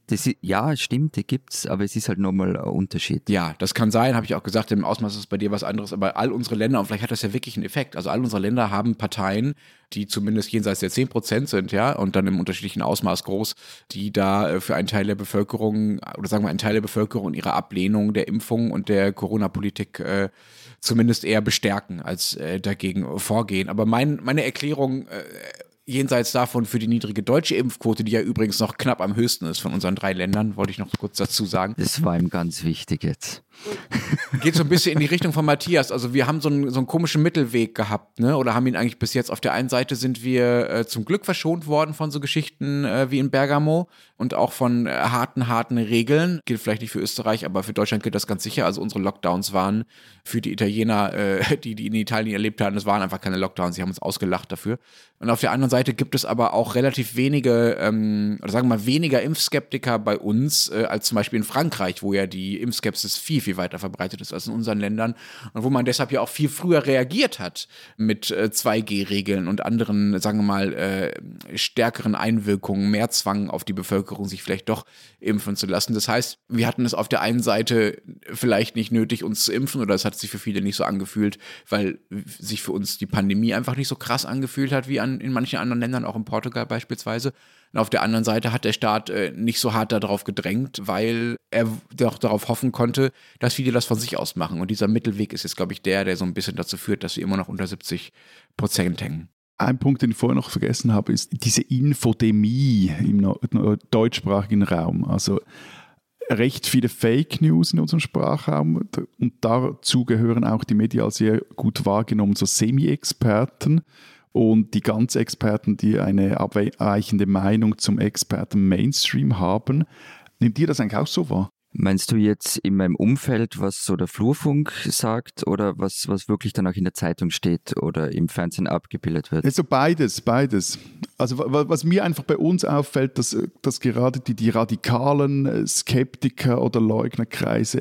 Ja, stimmt, die gibt's, aber es ist halt nochmal ein Unterschied. Ja, das kann sein, habe ich auch gesagt, im Ausmaß ist bei dir was anderes, aber all unsere Länder, und vielleicht hat das ja wirklich einen Effekt, also all unsere Länder haben Parteien, die zumindest jenseits der 10% sind, ja, und dann im unterschiedlichen Ausmaß groß, die da für einen Teil der Bevölkerung, oder sagen wir einen Teil der Bevölkerung ihre Ablehnung der Impfung und der Corona-Politik zumindest eher bestärken, als dagegen vorgehen. Aber meine Erklärung jenseits davon für die niedrige deutsche Impfquote, die ja übrigens noch knapp am höchsten ist von unseren 3 Ländern, wollte ich noch kurz dazu sagen. Das war ihm ganz wichtig jetzt. Geht so ein bisschen in die Richtung von Matthias. Also wir haben so einen komischen Mittelweg gehabt, ne? Oder haben ihn eigentlich bis jetzt. Auf der einen Seite sind wir zum Glück verschont worden von so Geschichten wie in Bergamo und auch von harten Regeln. Gilt vielleicht nicht für Österreich, aber für Deutschland gilt das ganz sicher. Also unsere Lockdowns waren für die Italiener, die in Italien erlebt haben, das waren einfach keine Lockdowns. Sie haben uns ausgelacht dafür. Und auf der anderen Seite gibt es aber auch relativ wenige, oder sagen wir mal weniger Impfskeptiker bei uns als zum Beispiel in Frankreich, wo ja die Impfskepsis viel weiter verbreitet ist als in unseren Ländern und wo man deshalb ja auch viel früher reagiert hat mit 2G-Regeln und anderen, sagen wir mal, stärkeren Einwirkungen, mehr Zwang auf die Bevölkerung, sich vielleicht doch impfen zu lassen. Das heißt, wir hatten es auf der einen Seite vielleicht nicht nötig, uns zu impfen, oder es hat sich für viele nicht so angefühlt, weil sich für uns die Pandemie einfach nicht so krass angefühlt hat wie in manchen anderen Ländern, auch in Portugal beispielsweise. Und auf der anderen Seite hat der Staat nicht so hart darauf gedrängt, weil er doch darauf hoffen konnte, dass viele das von sich aus machen. Und dieser Mittelweg ist jetzt, glaube ich, der so ein bisschen dazu führt, dass wir immer noch unter 70% hängen. Ein Punkt, den ich vorher noch vergessen habe, ist diese Infodemie im deutschsprachigen Raum. Also recht viele Fake News in unserem Sprachraum und dazu gehören auch die medial sehr gut wahrgenommen so Semi-Experten. Und die Ganz-Experten, die eine abweichende Meinung zum Experten-Mainstream haben. Nimmt ihr das eigentlich auch so wahr? Meinst du jetzt in meinem Umfeld, was so der Flurfunk sagt oder was wirklich dann auch in der Zeitung steht oder im Fernsehen abgebildet wird? Also beides. Also was mir einfach bei uns auffällt, dass gerade die radikalen Skeptiker oder Leugnerkreise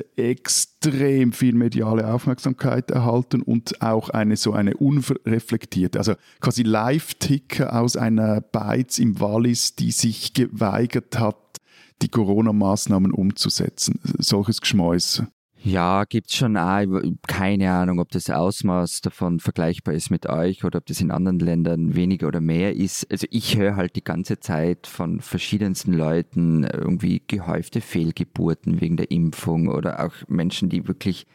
extrem viel mediale Aufmerksamkeit erhalten und auch eine unreflektierte, also quasi Live-Ticker aus einer Beiz im Wallis, die sich geweigert hat, die Corona-Maßnahmen umzusetzen. Solches Geschmäus. Ja, gibt's schon auch. Keine Ahnung, ob das Ausmaß davon vergleichbar ist mit euch oder ob das in anderen Ländern weniger oder mehr ist. Also ich höre halt die ganze Zeit von verschiedensten Leuten irgendwie gehäufte Fehlgeburten wegen der Impfung oder auch Menschen, die wirklich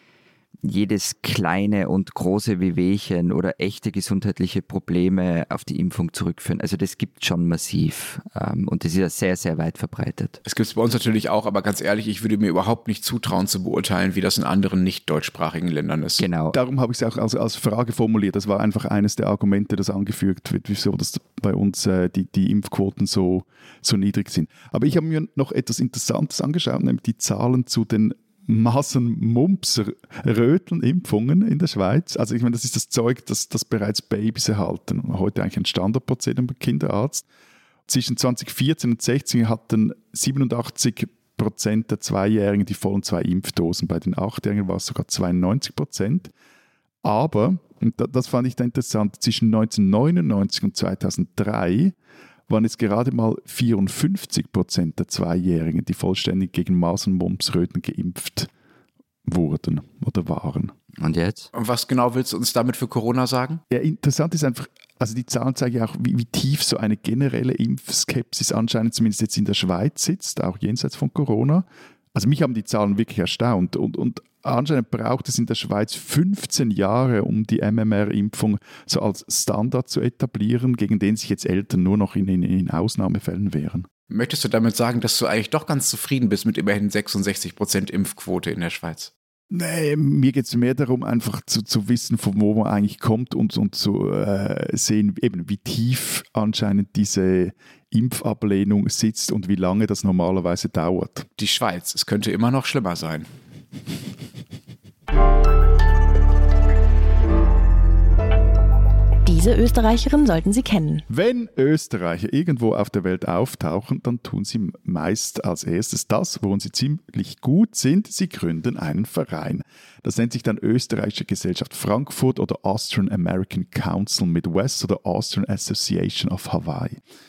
jedes kleine und große Wehwehchen oder echte gesundheitliche Probleme auf die Impfung zurückführen. Also das gibt schon massiv und das ist ja sehr, sehr weit verbreitet. Es gibt es bei uns natürlich auch, aber ganz ehrlich, ich würde mir überhaupt nicht zutrauen zu beurteilen, wie das in anderen nicht deutschsprachigen Ländern ist. Genau. Darum habe ich es auch als Frage formuliert. Das war einfach eines der Argumente, das angeführt wird, wieso dass bei uns die Impfquoten so niedrig sind. Aber ich habe mir noch etwas Interessantes angeschaut, nämlich die Zahlen zu den Masern-Mumps-Röteln-Impfungen in der Schweiz. Also ich meine, das ist das Zeug, das bereits Babys erhalten. Heute eigentlich ein Standardprozedere beim Kinderarzt. Zwischen 2014 und 2016 hatten 87% der Zweijährigen die vollen 2 Impfdosen. Bei den 8-Jährigen war es sogar 92%. Aber, und das fand ich da interessant, zwischen 1999 und 2003 waren es gerade mal 54% der Zweijährigen, die vollständig gegen Masern, Mumps, Röteln geimpft wurden oder waren. Und jetzt? Und was genau willst du uns damit für Corona sagen? Ja, interessant ist einfach, also die Zahlen zeigen ja auch, wie tief so eine generelle Impfskepsis anscheinend zumindest jetzt in der Schweiz sitzt, auch jenseits von Corona. Also mich haben die Zahlen wirklich erstaunt und anscheinend braucht es in der Schweiz 15 Jahre, um die MMR-Impfung so als Standard zu etablieren, gegen den sich jetzt Eltern nur noch in Ausnahmefällen wehren. Möchtest du damit sagen, dass du eigentlich doch ganz zufrieden bist mit immerhin 66% Impfquote in der Schweiz? Nee, mir geht es mehr darum, einfach zu wissen, von wo man eigentlich kommt und zu sehen, eben wie tief anscheinend diese Impfablehnung sitzt und wie lange das normalerweise dauert. Die Schweiz, es könnte immer noch schlimmer sein. Diese Österreicherin sollten Sie kennen. Wenn Österreicher irgendwo auf der Welt auftauchen, dann tun sie meist als erstes das, worin sie ziemlich gut sind. Sie gründen einen Verein. Das nennt sich dann Österreichische Gesellschaft Frankfurt oder Austrian American Council Midwest oder Austrian Association of Hawaii.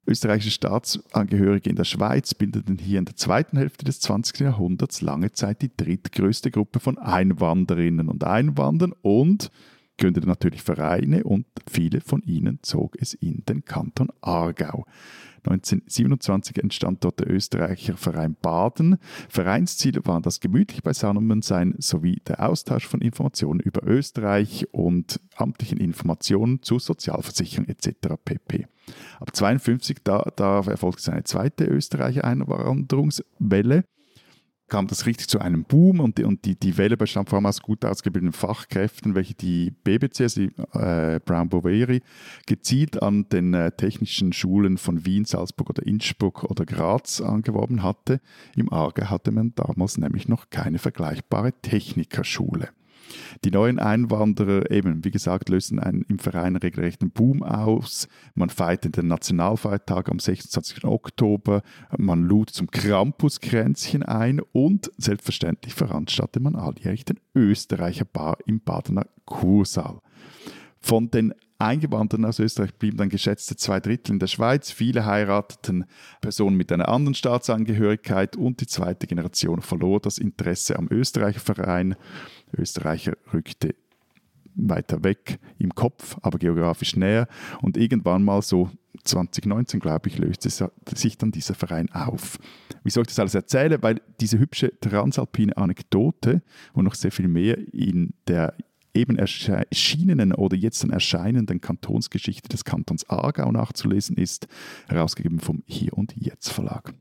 Österreichische Staatsangehörige in der Schweiz bildeten hier in der zweiten Hälfte des 20. Jahrhunderts lange Zeit die drittgrößte Gruppe von Einwanderinnen und Einwanderern und gründeten natürlich Vereine und viele von ihnen zog es in den Kanton Aargau. 1927 entstand dort der Österreicher Verein Baden. Vereinsziele waren das gemütliche Beisammensein sowie der Austausch von Informationen über Österreich und amtlichen Informationen zur Sozialversicherung etc. pp. Ab 1952 da erfolgte seine zweite Österreicher Einwanderungswelle. Kam das richtig zu einem Boom und die Welle bestand vor allem aus gut ausgebildeten Fachkräften, welche die BBC, also Brown Boveri, gezielt an den technischen Schulen von Wien, Salzburg oder Innsbruck oder Graz angeworben hatte. Im Aargau hatte man damals nämlich noch keine vergleichbare Technikerschule. Die neuen Einwanderer, eben wie gesagt, lösten einen im Verein regelrechten Boom aus. Man feierte den Nationalfeiertag am 26. Oktober, man lud zum Krampuskränzchen ein und selbstverständlich veranstaltete man alljährlich den Österreicher Bar im Badener Kursaal. Von den Eingewanderten aus Österreich blieben dann geschätzte 2/3 in der Schweiz. Viele heirateten Personen mit einer anderen Staatsangehörigkeit und die zweite Generation verlor das Interesse am Österreicherverein. Österreicher rückte weiter weg im Kopf, aber geografisch näher. Und irgendwann mal so 2019, glaube ich, löste sich dann dieser Verein auf. Wieso ich das alles erzähle? Weil diese hübsche transalpine Anekdote und noch sehr viel mehr in der eben erschienenen oder jetzt dann erscheinenden Kantonsgeschichte des Kantons Aargau nachzulesen ist, herausgegeben vom Hier und Jetzt Verlag.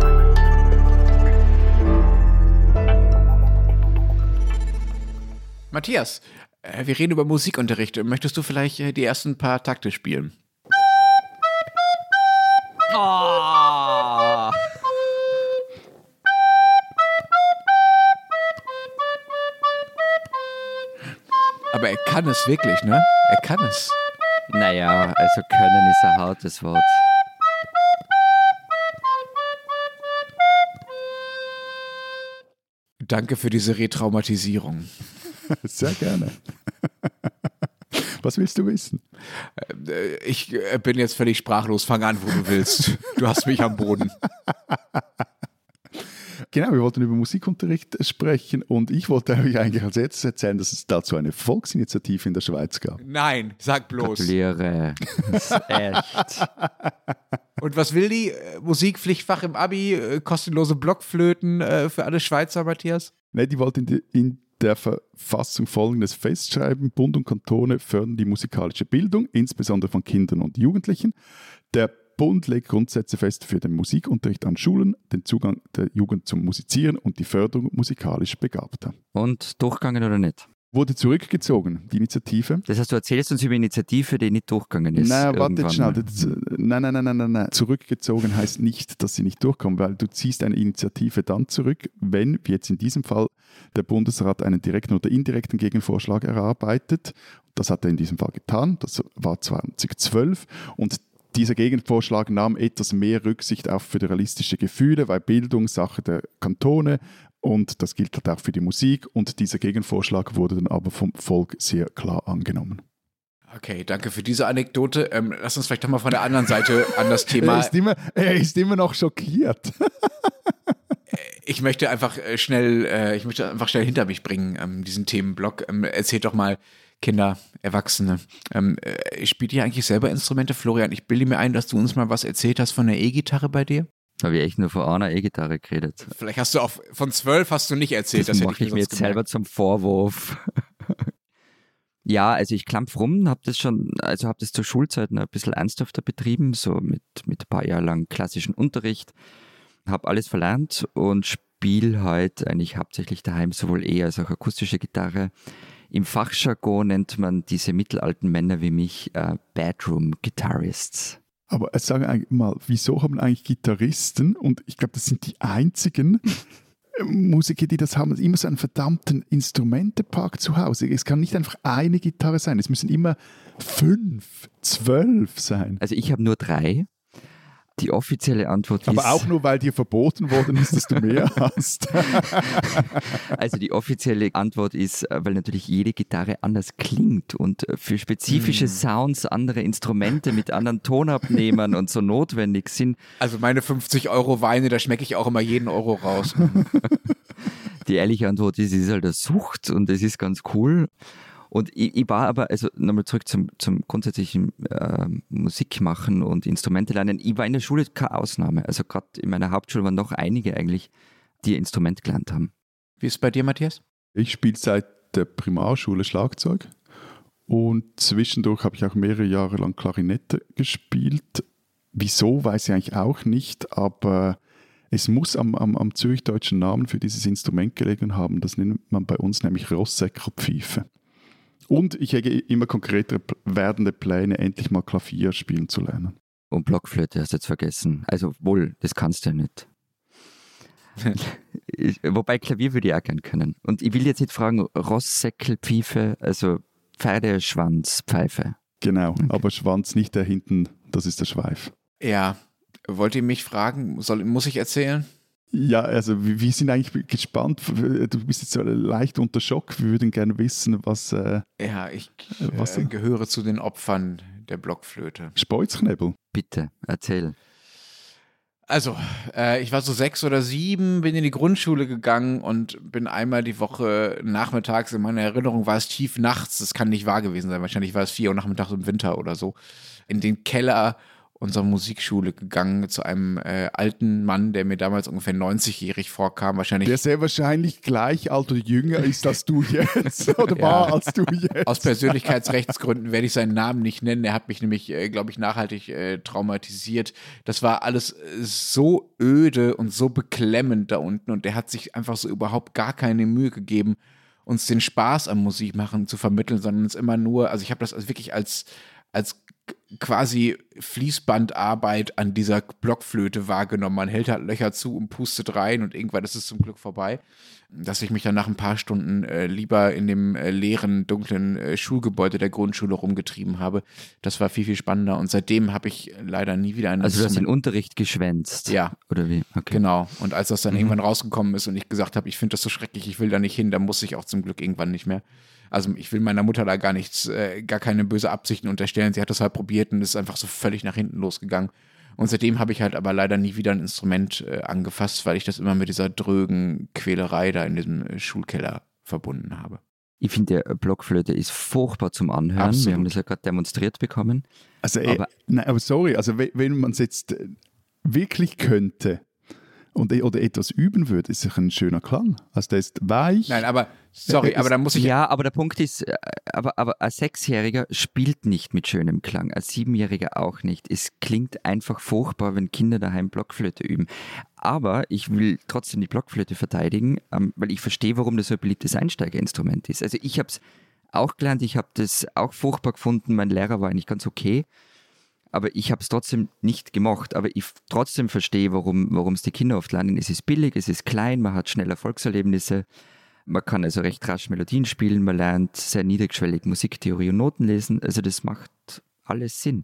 Matthias, wir reden über Musikunterricht. Möchtest du vielleicht die ersten paar Takte spielen? Oh. Aber er kann es wirklich, ne? Er kann es. Naja, also können ist ein hartes Wort. Danke für diese Retraumatisierung. Sehr gerne. Was willst du wissen? Ich bin jetzt völlig sprachlos. Fang an, wo du willst. Du hast mich am Boden. Genau, wir wollten über Musikunterricht sprechen und ich wollte euch eigentlich als erstes erzählen, dass es dazu eine Volksinitiative in der Schweiz gab. Nein, sag bloß. Gratuliere. Das ist echt. Und was will die? Musikpflichtfach im Abi, kostenlose Blockflöten für alle Schweizer, Matthias? Nein, die wollten in der Verfassung Folgendes festschreiben: Bund und Kantone fördern die musikalische Bildung, insbesondere von Kindern und Jugendlichen. Der Bund legt Grundsätze fest für den Musikunterricht an Schulen, den Zugang der Jugend zum Musizieren und die Förderung musikalisch Begabter. Und durchgegangen oder nicht? Wurde zurückgezogen, die Initiative. Das heißt, du erzählst uns über eine Initiative, die nicht durchgegangen ist. Nein, warte jetzt schnell. Mal. Nein. Zurückgezogen heißt nicht, dass sie nicht durchkommen, weil du ziehst eine Initiative dann zurück, wenn, wie jetzt in diesem Fall, der Bundesrat einen direkten oder indirekten Gegenvorschlag erarbeitet. Das hat er in diesem Fall getan. Das war 2012 und dieser Gegenvorschlag nahm etwas mehr Rücksicht auf föderalistische Gefühle, weil Bildung Sache der Kantone und das gilt halt auch für die Musik und dieser Gegenvorschlag wurde dann aber vom Volk sehr klar angenommen. Okay, danke für diese Anekdote. Lass uns vielleicht doch mal von der anderen Seite an das Thema... Er ist immer noch schockiert. Ich möchte einfach schnell hinter mich bringen, diesen Themenblock. Erzählt doch mal, Kinder, Erwachsene. Spielt ihr eigentlich selber Instrumente, Florian? Ich bilde mir ein, dass du uns mal was erzählt hast von der E-Gitarre bei dir. Habe ich echt nur von einer E-Gitarre geredet. Vielleicht hast du auch von 12 hast du nicht erzählt. Das mache ich mir jetzt selber zum Vorwurf. Ja, also ich klampf rum, habe das zur Schulzeit ein bisschen ernsthafter betrieben, so mit ein paar Jahren lang klassischen Unterricht. Habe alles verlernt und spiele halt eigentlich hauptsächlich daheim sowohl E- als auch akustische Gitarre. Im Fachjargon nennt man diese mittelalten Männer wie mich Bedroom Guitarists. Aber sag eigentlich mal, wieso haben eigentlich Gitarristen, und ich glaube, das sind die einzigen Musiker, die das haben, immer so einen verdammten Instrumentepark zu Hause. Es kann nicht einfach eine Gitarre sein, es müssen immer 5, 12 sein. Also ich habe nur 3. Die offizielle Antwort ist... Aber auch nur, weil dir verboten worden ist, dass du mehr hast. Also die offizielle Antwort ist, weil natürlich jede Gitarre anders klingt und für spezifische Sounds andere Instrumente mit anderen Tonabnehmern und so notwendig sind. Also meine 50 € Weine, da schmecke ich auch immer jeden Euro raus. Die ehrliche Antwort ist, es ist halt eine Sucht und es ist ganz cool. Und ich war aber, also nochmal zurück zum grundsätzlichen Musik machen und Instrumente lernen, ich war in der Schule keine Ausnahme. Also gerade in meiner Hauptschule waren noch einige eigentlich, die ein Instrument gelernt haben. Wie ist es bei dir, Matthias? Ich spiele seit der Primarschule Schlagzeug und zwischendurch habe ich auch mehrere Jahre lang Klarinette gespielt. Wieso, weiß ich eigentlich auch nicht, aber es muss am zürichdeutschen Namen für dieses Instrument gelegen haben. Das nennt man bei uns nämlich Rossäckerpfeife. Und ich hege immer konkreter werdende Pläne, endlich mal Klavier spielen zu lernen. Und Blockflöte hast du jetzt vergessen. Also wohl, das kannst du ja nicht. Wobei Klavier würde ich auch gern können. Und ich will jetzt nicht fragen, Rosssäckelpfeife, also Pferdeschwanzpfeife. Genau, aber Schwanz nicht der hinten, das ist der Schweif. Ja, wollt ihr mich fragen, muss ich erzählen? Ja, also wir sind eigentlich gespannt. Du bist jetzt so leicht unter Schock. Wir würden gerne wissen, was... Ja, ich was gehöre zu den Opfern der Blockflöte. Speuzknebel. Bitte, erzähl. Also, ich war so 6 oder 7, bin in die Grundschule gegangen und bin einmal die Woche nachmittags, in meiner Erinnerung war es tief nachts, das kann nicht wahr gewesen sein, wahrscheinlich war es 4 Uhr nachmittags im Winter oder so, in den Keller unserer Musikschule gegangen zu einem alten Mann, der mir damals ungefähr 90-jährig vorkam. Wahrscheinlich Der sehr wahrscheinlich gleich alt oder jünger ist als du jetzt oder war als du jetzt. Aus Persönlichkeitsrechtsgründen werde ich seinen Namen nicht nennen. Er hat mich nämlich, glaube ich, nachhaltig traumatisiert. Das war alles so öde und so beklemmend da unten und der hat sich einfach so überhaupt gar keine Mühe gegeben, uns den Spaß am Musikmachen zu vermitteln, sondern uns immer nur, also ich habe das wirklich als quasi Fließbandarbeit an dieser Blockflöte wahrgenommen. Man hält halt Löcher zu und pustet rein und irgendwann ist es zum Glück vorbei. Dass ich mich dann nach ein paar Stunden lieber in dem leeren, dunklen Schulgebäude der Grundschule rumgetrieben habe. Das war viel, viel spannender und seitdem habe ich leider nie wieder einen... Also du hast den Unterricht geschwänzt? Ja. Oder wie? Okay. Genau. Und als das dann irgendwann rausgekommen ist und ich gesagt habe, ich finde das so schrecklich, ich will da nicht hin, dann muss ich auch zum Glück irgendwann nicht mehr. Also ich will meiner Mutter da gar keine böse Absichten unterstellen. Sie hat das halt probiert und ist einfach so völlig nach hinten losgegangen. Und seitdem habe ich halt aber leider nie wieder ein Instrument angefasst, weil ich das immer mit dieser drögen Quälerei da in diesem Schulkeller verbunden habe. Ich finde, der Blockflöte ist furchtbar zum Anhören. Absolut. Wir haben das ja gerade demonstriert bekommen. Also, aber sorry, also wenn man es jetzt wirklich könnte oder etwas üben würde, ist es ein schöner Klang. Also der ist weich. Nein, aber sorry, aber da muss ich... Ja, aber der Punkt ist, aber ein 6-Jähriger spielt nicht mit schönem Klang, ein 7-Jähriger auch nicht. Es klingt einfach furchtbar, wenn Kinder daheim Blockflöte üben. Aber ich will trotzdem die Blockflöte verteidigen, weil ich verstehe, warum das so ein beliebtes Einsteigerinstrument ist. Also ich habe es auch gelernt, ich habe das auch furchtbar gefunden, mein Lehrer war eigentlich ganz okay. Aber ich habe es trotzdem nicht gemocht. Aber ich trotzdem verstehe, warum es die Kinder oft lernen. Es ist billig, es ist klein, man hat schnell Erfolgserlebnisse. Man kann also recht rasch Melodien spielen, man lernt sehr niedrigschwellig Musiktheorie und Noten lesen. Also das macht alles Sinn.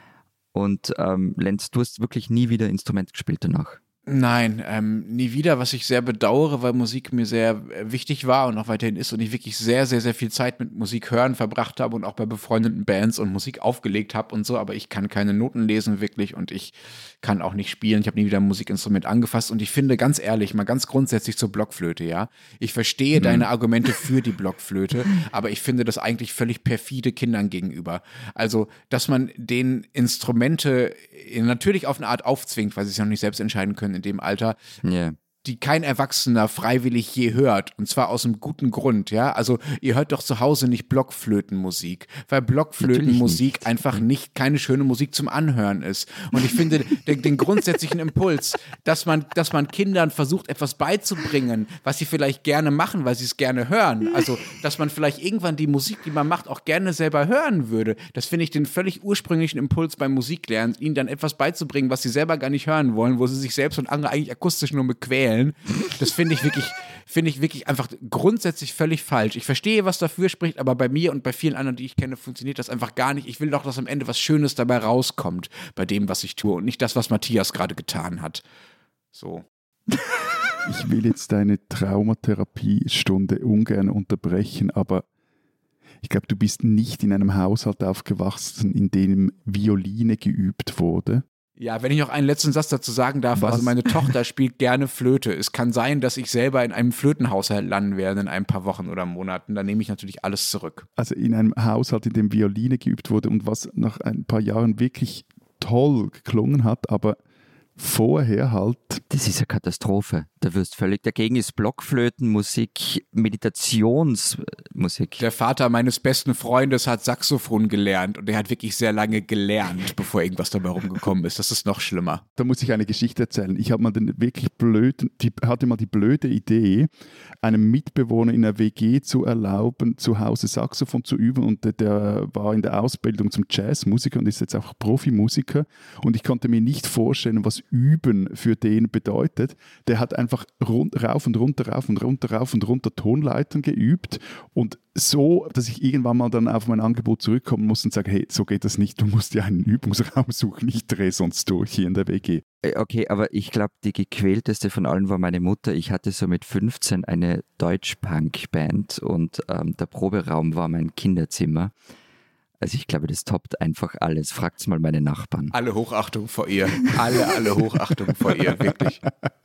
Und Lenz, du hast wirklich nie wieder Instrument gespielt danach? Nein, nie wieder, was ich sehr bedauere, weil Musik mir sehr wichtig war und auch weiterhin ist und ich wirklich sehr, sehr, sehr viel Zeit mit Musik hören verbracht habe und auch bei befreundeten Bands und Musik aufgelegt habe und so, aber ich kann keine Noten lesen wirklich und ich kann auch nicht spielen. Ich habe nie wieder ein Musikinstrument angefasst und ich finde, ganz ehrlich, mal ganz grundsätzlich zur Blockflöte, ja, ich verstehe deine Argumente für die Blockflöte, aber ich finde das eigentlich völlig perfide Kindern gegenüber. Also, dass man den Instrumente natürlich auf eine Art aufzwingt, weil sie es ja noch nicht selbst entscheiden können in dem Alter, Yeah. die kein Erwachsener freiwillig je hört. Und zwar aus einem guten Grund, ja. Also ihr hört doch zu Hause nicht Blockflötenmusik, weil Blockflötenmusik einfach nicht keine schöne Musik zum Anhören ist. Und ich finde den grundsätzlichen Impuls, dass man Kindern versucht, etwas beizubringen, was sie vielleicht gerne machen, weil sie es gerne hören. Also, dass man vielleicht irgendwann die Musik, die man macht, auch gerne selber hören würde. Das finde ich den völlig ursprünglichen Impuls beim Musiklernen, ihnen dann etwas beizubringen, was sie selber gar nicht hören wollen, wo sie sich selbst und andere eigentlich akustisch nur bequälen. erzählen. Das finde ich wirklich einfach grundsätzlich völlig falsch. Ich verstehe, was dafür spricht, aber bei mir und bei vielen anderen, die ich kenne, funktioniert das einfach gar nicht. Ich will doch, dass am Ende was Schönes dabei rauskommt bei dem, was ich tue und nicht das, was Matthias gerade getan hat. So. Ich will jetzt deine Traumatherapiestunde ungern unterbrechen, aber ich glaube, du bist nicht in einem Haushalt aufgewachsen, in dem Violine geübt wurde. Ja, wenn ich noch einen letzten Satz dazu sagen darf, Was? also meine Tochter spielt gerne Flöte. Es kann sein, dass ich selber in einem Flötenhaushalt landen werde in ein paar Wochen oder Monaten. Da nehme ich natürlich alles zurück. Also in einem Haushalt, in dem Violine geübt wurde und was nach ein paar Jahren wirklich toll geklungen hat, aber vorher halt. Das ist eine Katastrophe. Da wirst völlig dagegen ist Blockflötenmusik, Meditationsmusik. Der Vater meines besten Freundes hat Saxophon gelernt und er hat wirklich sehr lange gelernt, bevor irgendwas dabei rumgekommen ist. Das ist noch schlimmer. Da muss ich eine Geschichte erzählen. Ich hatte mal die blöde Idee, einem Mitbewohner in einer WG zu erlauben, zu Hause Saxophon zu üben, und der war in der Ausbildung zum Jazzmusiker und ist jetzt auch Profimusiker, und ich konnte mir nicht vorstellen, was Üben für den bedeutet. Der hat einfach rauf und runter Tonleitern geübt, und so, dass ich irgendwann mal dann auf mein Angebot zurückkommen muss und sage, hey, so geht das nicht, du musst dir einen Übungsraum suchen, ich drehe sonst durch hier in der WG. Okay, aber ich glaube, die gequälteste von allen war meine Mutter. Ich hatte so mit 15 eine Deutsch-Punk-Band und der Proberaum war mein Kinderzimmer. Also ich glaube, das toppt einfach alles. Fragt's mal meine Nachbarn. Alle Hochachtung vor ihr. Alle Hochachtung vor ihr, wirklich.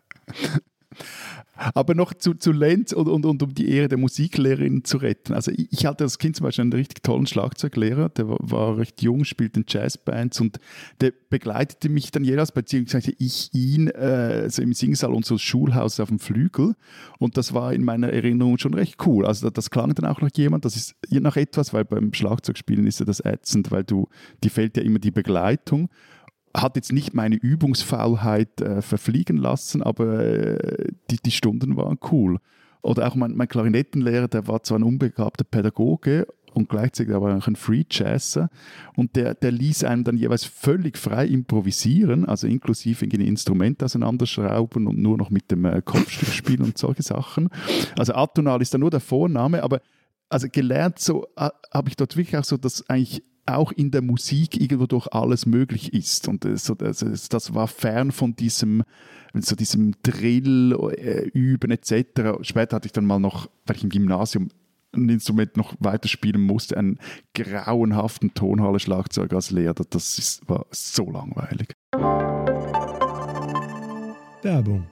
Aber noch zu Lenz und um die Ehre der Musiklehrerin zu retten. Also ich hatte als Kind zum Beispiel einen richtig tollen Schlagzeuglehrer, der war recht jung, spielte in Jazzbands, und der begleitete mich dann jeweils, beziehungsweise ich ihn, so im Singsaal unseres Schulhauses auf dem Flügel, und das war in meiner Erinnerung schon recht cool. Also das klang dann auch noch jemand, das ist nach etwas, weil beim Schlagzeugspielen ist ja das ätzend, weil die fehlt ja immer die Begleitung. Hat jetzt nicht meine Übungsfaulheit verfliegen lassen, aber die Stunden waren cool. Oder auch mein Klarinettenlehrer, der war zwar ein unbegabter Pädagoge und gleichzeitig aber auch ein Free Jazzer, und der ließ einen dann jeweils völlig frei improvisieren, also inklusive irgendwie Instrumente auseinanderschrauben und nur noch mit dem Kopfstück spielen und solche Sachen. Also atonal ist dann nur der Vorname, aber also gelernt so habe ich dort wirklich auch so, dass eigentlich auch in der Musik irgendwo durch alles möglich ist. Und das war fern von diesem Drill, Üben etc. Später hatte ich dann mal noch, weil ich im Gymnasium ein Instrument noch weiterspielen musste, einen grauenhaften Tonhalle-Schlagzeug als Lehrer. War so langweilig. Werbung.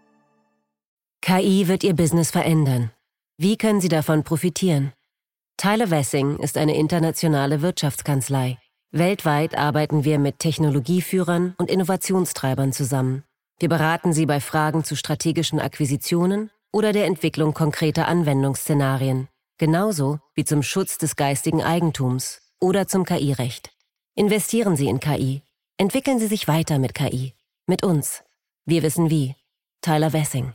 KI wird Ihr Business verändern. Wie können Sie davon profitieren? Tyler Wessing ist eine internationale Wirtschaftskanzlei. Weltweit arbeiten wir mit Technologieführern und Innovationstreibern zusammen. Wir beraten Sie bei Fragen zu strategischen Akquisitionen oder der Entwicklung konkreter Anwendungsszenarien, genauso wie zum Schutz des geistigen Eigentums oder zum KI-Recht. Investieren Sie in KI. Entwickeln Sie sich weiter mit KI. Mit uns. Wir wissen wie. Tyler Wessing.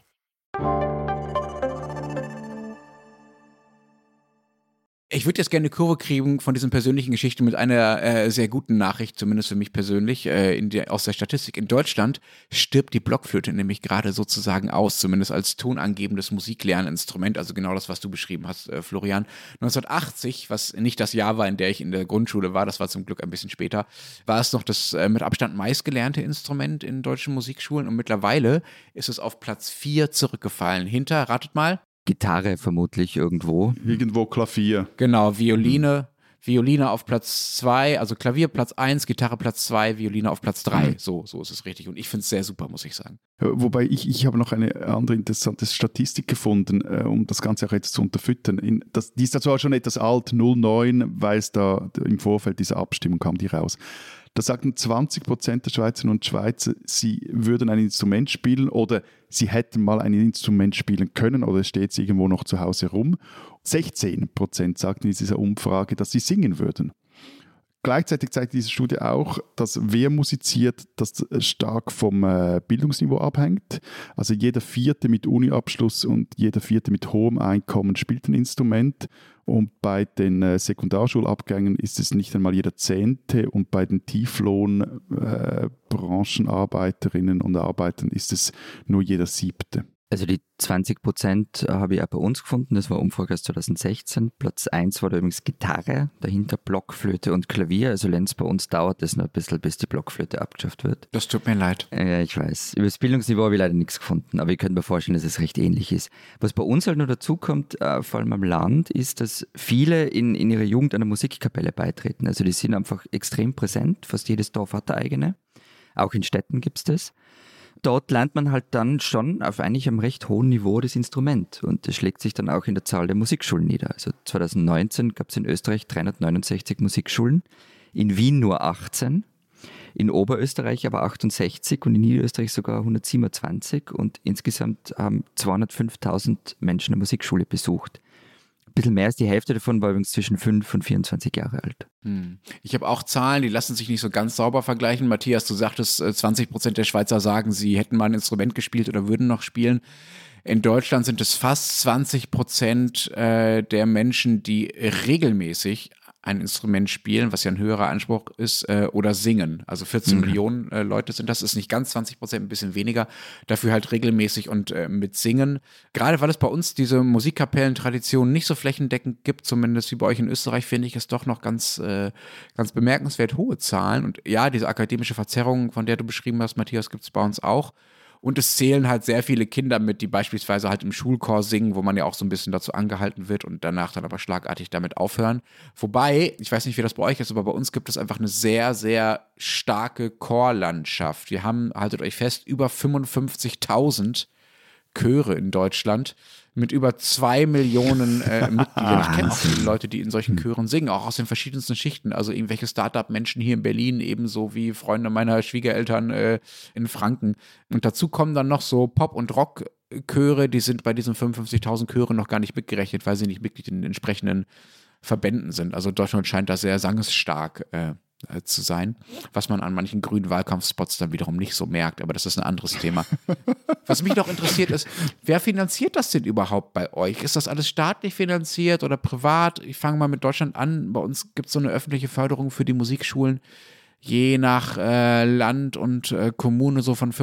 Ich würde jetzt gerne eine Kurve kriegen von diesen persönlichen Geschichten mit einer sehr guten Nachricht, zumindest für mich persönlich, aus der Statistik. In Deutschland stirbt die Blockflöte nämlich gerade sozusagen aus, zumindest als tonangebendes Musiklerninstrument, also genau das, was du beschrieben hast, Florian. 1980, was nicht das Jahr war, in der ich in der Grundschule war, das war zum Glück ein bisschen später, war es noch das mit Abstand meistgelernte Instrument in deutschen Musikschulen, und mittlerweile ist es auf Platz 4 zurückgefallen. Ratet mal. Gitarre vermutlich irgendwo. Irgendwo Klavier. Genau, Violine auf Platz 2, also Klavier Platz 1, Gitarre Platz 2, Violine auf Platz 3. So ist es richtig. Und ich finde es sehr super, muss ich sagen. Wobei ich habe noch eine andere interessante Statistik gefunden, um das Ganze auch jetzt zu unterfüttern. Die ist zwar schon etwas alt, 09, weil es da im Vorfeld dieser Abstimmung kam die raus. Da sagten 20% der Schweizerinnen und Schweizer, sie würden ein Instrument spielen oder sie hätten mal ein Instrument spielen können oder es steht irgendwo noch zu Hause rum. 16% sagten in dieser Umfrage, dass sie singen würden. Gleichzeitig zeigt diese Studie auch, dass wer musiziert, das stark vom Bildungsniveau abhängt. Also jeder Vierte mit Uniabschluss und jeder Vierte mit hohem Einkommen spielt ein Instrument. Und bei den Sekundarschulabgängen ist es nicht einmal jeder Zehnte. Und bei den Tieflohnbranchenarbeiterinnen und Arbeitern ist es nur jeder Siebte. Also die 20% habe ich auch bei uns gefunden, das war Umfrage aus 2016. Platz 1 war da übrigens Gitarre, dahinter Blockflöte und Klavier. Also Lenz, bei uns dauert es noch ein bisschen, bis die Blockflöte abgeschafft wird. Das tut mir leid. Ja, ich weiß. Über das Bildungsniveau habe ich leider nichts gefunden, aber ich könnte mir vorstellen, dass es recht ähnlich ist. Was bei uns halt noch dazu kommt, vor allem am Land, ist, dass viele in ihrer Jugend einer Musikkapelle beitreten. Also die sind einfach extrem präsent, fast jedes Dorf hat eine eigene. Auch in Städten gibt es das. Dort lernt man halt dann schon auf eigentlich einem recht hohen Niveau das Instrument und das schlägt sich dann auch in der Zahl der Musikschulen nieder. Also 2019 gab es in Österreich 369 Musikschulen, in Wien nur 18, in Oberösterreich aber 68 und in Niederösterreich sogar 127 und insgesamt haben 205.000 Menschen eine Musikschule besucht. Ein bisschen mehr als die Hälfte davon war übrigens zwischen 5 und 24 Jahre alt. Ich habe auch Zahlen, die lassen sich nicht so ganz sauber vergleichen. Matthias, du sagtest, 20% der Schweizer sagen, sie hätten mal ein Instrument gespielt oder würden noch spielen. In Deutschland sind es fast 20% der Menschen, die regelmäßig ein Instrument spielen, was ja ein höherer Anspruch ist, oder singen. Also 14 Millionen Leute sind das, ist nicht ganz 20%, ein bisschen weniger. Dafür halt regelmäßig und mit Singen. Gerade weil es bei uns diese Musikkapellentradition nicht so flächendeckend gibt, zumindest wie bei euch in Österreich, finde ich es doch noch ganz bemerkenswert hohe Zahlen. Und ja, diese akademische Verzerrung, von der du beschrieben hast, Matthias, gibt es bei uns auch. Und es zählen halt sehr viele Kinder mit, die beispielsweise halt im Schulchor singen, wo man ja auch so ein bisschen dazu angehalten wird und danach dann aber schlagartig damit aufhören. Wobei, ich weiß nicht, wie das bei euch ist, aber bei uns gibt es einfach eine sehr, sehr starke Chorlandschaft. Wir haben, haltet euch fest, über 55.000 Chöre in Deutschland mit über 2 Millionen Mitgliedern. Ich kenne auch viele Leute, die in solchen Chören singen, auch aus den verschiedensten Schichten. Also irgendwelche Start-up-Menschen hier in Berlin, ebenso wie Freunde meiner Schwiegereltern in Franken. Und dazu kommen dann noch so Pop- und Rock-Chöre, die sind bei diesen 55.000 Chören noch gar nicht mitgerechnet, weil sie nicht Mitglied in den entsprechenden Verbänden sind. Also Deutschland scheint da sehr sangesstark zu sein, was man an manchen grünen Wahlkampfspots dann wiederum nicht so merkt, aber das ist ein anderes Thema. Was mich noch interessiert ist, wer finanziert das denn überhaupt bei euch? Ist das alles staatlich finanziert oder privat? Ich fange mal mit Deutschland an. Bei uns gibt es so eine öffentliche Förderung für die Musikschulen, je nach Land und Kommune so von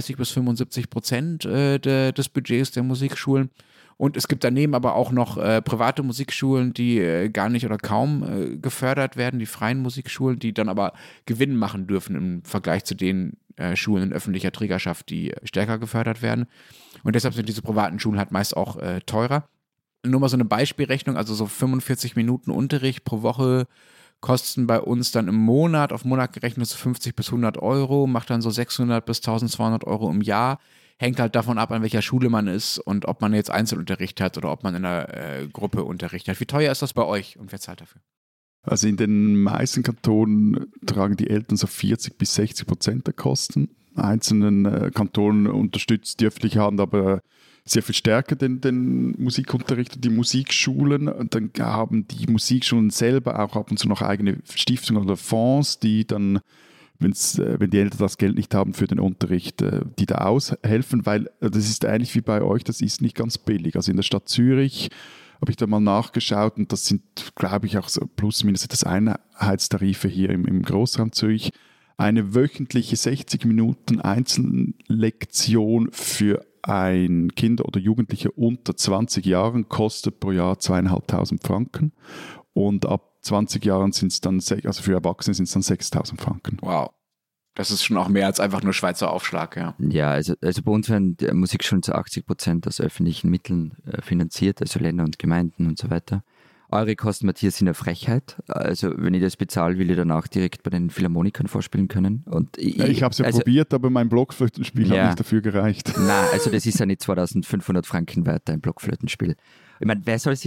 35-75% des Budgets der Musikschulen. Und es gibt daneben aber auch noch private Musikschulen, die gar nicht oder kaum gefördert werden, die freien Musikschulen, die dann aber Gewinn machen dürfen im Vergleich zu den Schulen in öffentlicher Trägerschaft, die stärker gefördert werden. Und deshalb sind diese privaten Schulen halt meist auch teurer. Nur mal so eine Beispielrechnung, also so 45 Minuten Unterricht pro Woche kosten bei uns dann im Monat, auf Monat gerechnet so 50 bis 100 Euro, macht dann so 600 bis 1200 Euro im Jahr. Hängt halt davon ab, an welcher Schule man ist und ob man jetzt Einzelunterricht hat oder ob man in einer Gruppe Unterricht hat. Wie teuer ist das bei euch und wer zahlt dafür? Also in den meisten Kantonen tragen die Eltern so 40-60% der Kosten. Einzelnen Kantonen unterstützt die öffentliche Hand aber sehr viel stärker den Musikunterricht und die Musikschulen. Und dann haben die Musikschulen selber auch ab und zu noch eigene Stiftungen oder Fonds, die dann, wenn die Eltern das Geld nicht haben für den Unterricht, die da aushelfen, weil das ist ähnlich wie bei euch, das ist nicht ganz billig. Also in der Stadt Zürich habe ich da mal nachgeschaut und das sind, glaube ich, auch so plus minus das Einheitstarife hier im Großraum Zürich. Eine wöchentliche 60 Minuten Einzellektion für ein Kind oder Jugendliche unter 20 Jahren kostet pro Jahr 2'500 Franken und ab 20 Jahren sind es dann, also für Erwachsene sind es dann 6.000 Franken. Wow. Das ist schon auch mehr als einfach nur Schweizer Aufschlag, ja. Ja, also bei uns werden die Musikschulen zu 80% aus öffentlichen Mitteln finanziert, also Länder und Gemeinden und so weiter. Eure Kosten, Matthias, sind eine Frechheit. Also wenn ich das bezahle, will ich dann auch direkt bei den Philharmonikern vorspielen können. Und ich habe es ja probiert, aber mein Blockflötenspiel hat nicht dafür gereicht. Nein, also das ist ja nicht 2.500 Franken wert, ein Blockflötenspiel. Ich meine, wer soll sich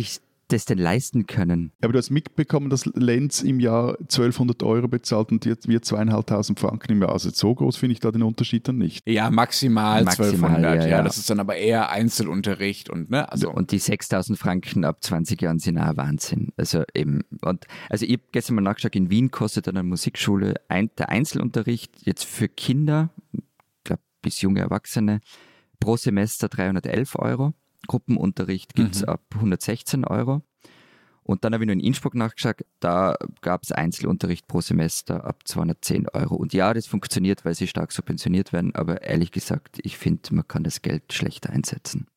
das denn leisten können? Aber du hast mitbekommen, dass Lenz im Jahr 1200 € bezahlt und wir 2'500 Franken im Jahr. Also so groß finde ich da den Unterschied dann nicht. Ja, maximal 1200. Ja. Das ist dann aber eher Einzelunterricht und ne, also. Und die 6.000 Franken ab 20 Jahren sind auch Wahnsinn. Also eben, also ich habe gestern mal nachgeschaut, in Wien kostet an der Musikschule der Einzelunterricht jetzt für Kinder, ich glaube bis junge Erwachsene, pro Semester 311 €. Gruppenunterricht gibt es ab 116 €. Und dann habe ich noch in Innsbruck nachgeschaut, da gab es Einzelunterricht pro Semester ab 210 €. Und ja, das funktioniert, weil sie stark subventioniert werden, aber ehrlich gesagt, ich finde, man kann das Geld schlechter einsetzen.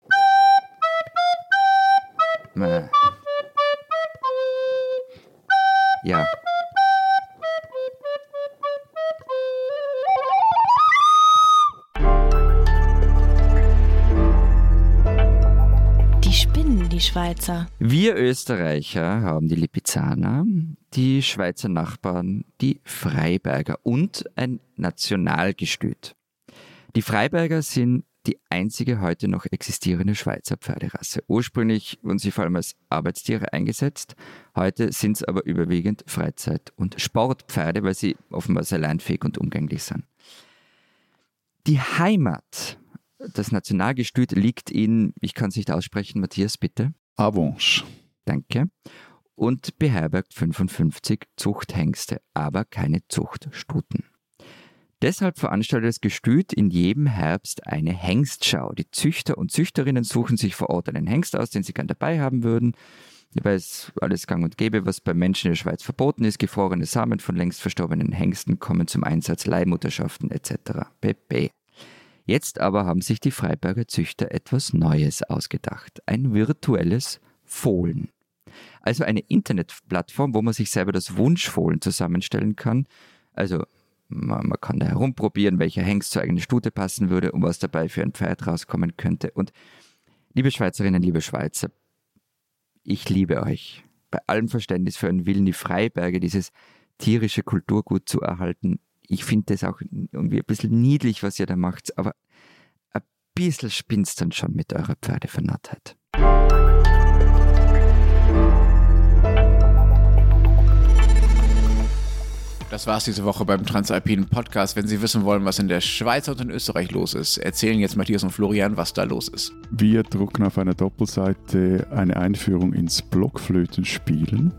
Ja. Die spinnen, die Schweizer. Wir Österreicher haben die Lipizzaner, die Schweizer Nachbarn, die Freiberger und ein Nationalgestüt. Die Freiberger sind die einzige heute noch existierende Schweizer Pferderasse. Ursprünglich wurden sie vor allem als Arbeitstiere eingesetzt, heute sind es aber überwiegend Freizeit- und Sportpferde, weil sie offenbar sehr lernfähig und umgänglich sind. Die Heimat, das Nationalgestüt, liegt in, ich kann es nicht aussprechen, Matthias, bitte. Avanche. Danke. Und beherbergt 55 Zuchthengste, aber keine Zuchtstuten. Deshalb veranstaltet das Gestüt in jedem Herbst eine Hengstschau. Die Züchter und Züchterinnen suchen sich vor Ort einen Hengst aus, den sie gern dabei haben würden, weil es alles gang und gäbe, was bei Menschen in der Schweiz verboten ist. Gefrorene Samen von längst verstorbenen Hengsten kommen zum Einsatz, Leihmutterschaften etc. pp. Jetzt aber haben sich die Freiberger Züchter etwas Neues ausgedacht. Ein virtuelles Fohlen. Also eine Internetplattform, wo man sich selber das Wunschfohlen zusammenstellen kann. Also man kann da herumprobieren, welcher Hengst zur eigenen Stute passen würde und was dabei für ein Pferd rauskommen könnte. Und liebe Schweizerinnen, liebe Schweizer, ich liebe euch. Bei allem Verständnis für euren Willen, die Freiberger, dieses tierische Kulturgut zu erhalten. Ich finde das auch irgendwie ein bisschen niedlich, was ihr da macht, aber ein bisschen spinnt's dann schon mit eurer Pferdevernarrtheit. Das war's diese Woche beim Transalpinen Podcast. Wenn Sie wissen wollen, was in der Schweiz und in Österreich los ist, erzählen jetzt Matthias und Florian, was da los ist. Wir drucken auf einer Doppelseite eine Einführung ins Blockflötenspielen.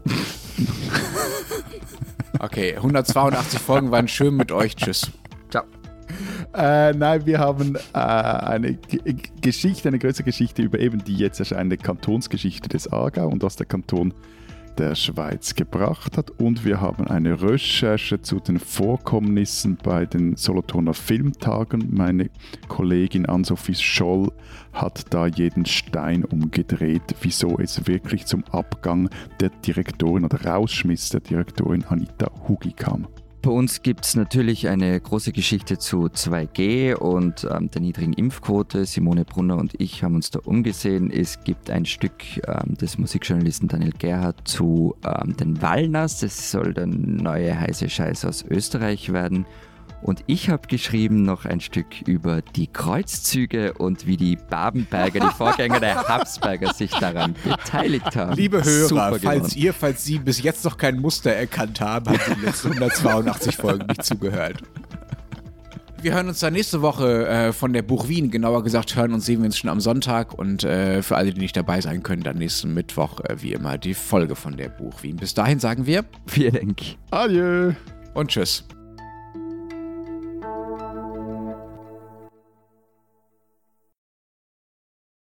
Okay, 182 Folgen waren schön mit euch. Tschüss. Ciao. Nein, wir haben eine Geschichte, eine größere Geschichte über eben die jetzt erscheinende Kantonsgeschichte des Aargau und was der Kanton der Schweiz gebracht hat. Und wir haben eine Recherche zu den Vorkommnissen bei den Solothurner Filmtagen. Meine Kollegin Ann-Sophie Scholl hat da jeden Stein umgedreht, wieso es wirklich zum Abgang der Direktorin oder Rausschmiss der Direktorin Anita Hugi kam. Bei uns gibt es natürlich eine große Geschichte zu 2G und der niedrigen Impfquote. Simone Brunner und ich haben uns da umgesehen. Es gibt ein Stück des Musikjournalisten Daniel Gerhardt zu den Wallners. Das soll der neue heiße Scheiß aus Österreich werden. Und ich habe geschrieben noch ein Stück über die Kreuzzüge und wie die Babenberger, die Vorgänger der Habsburger, sich daran beteiligt haben. Liebe Hörer, Super falls Sie bis jetzt noch kein Muster erkannt haben, haben Sie die letzten 182 Folgen nicht zugehört. Wir hören uns dann nächste Woche von der Buch Wien, genauer gesagt hören und sehen wir uns schon am Sonntag und für alle, die nicht dabei sein können, dann nächsten Mittwoch wie immer die Folge von der Buch Wien. Bis dahin sagen wir Vielen Dank. Adieu und tschüss.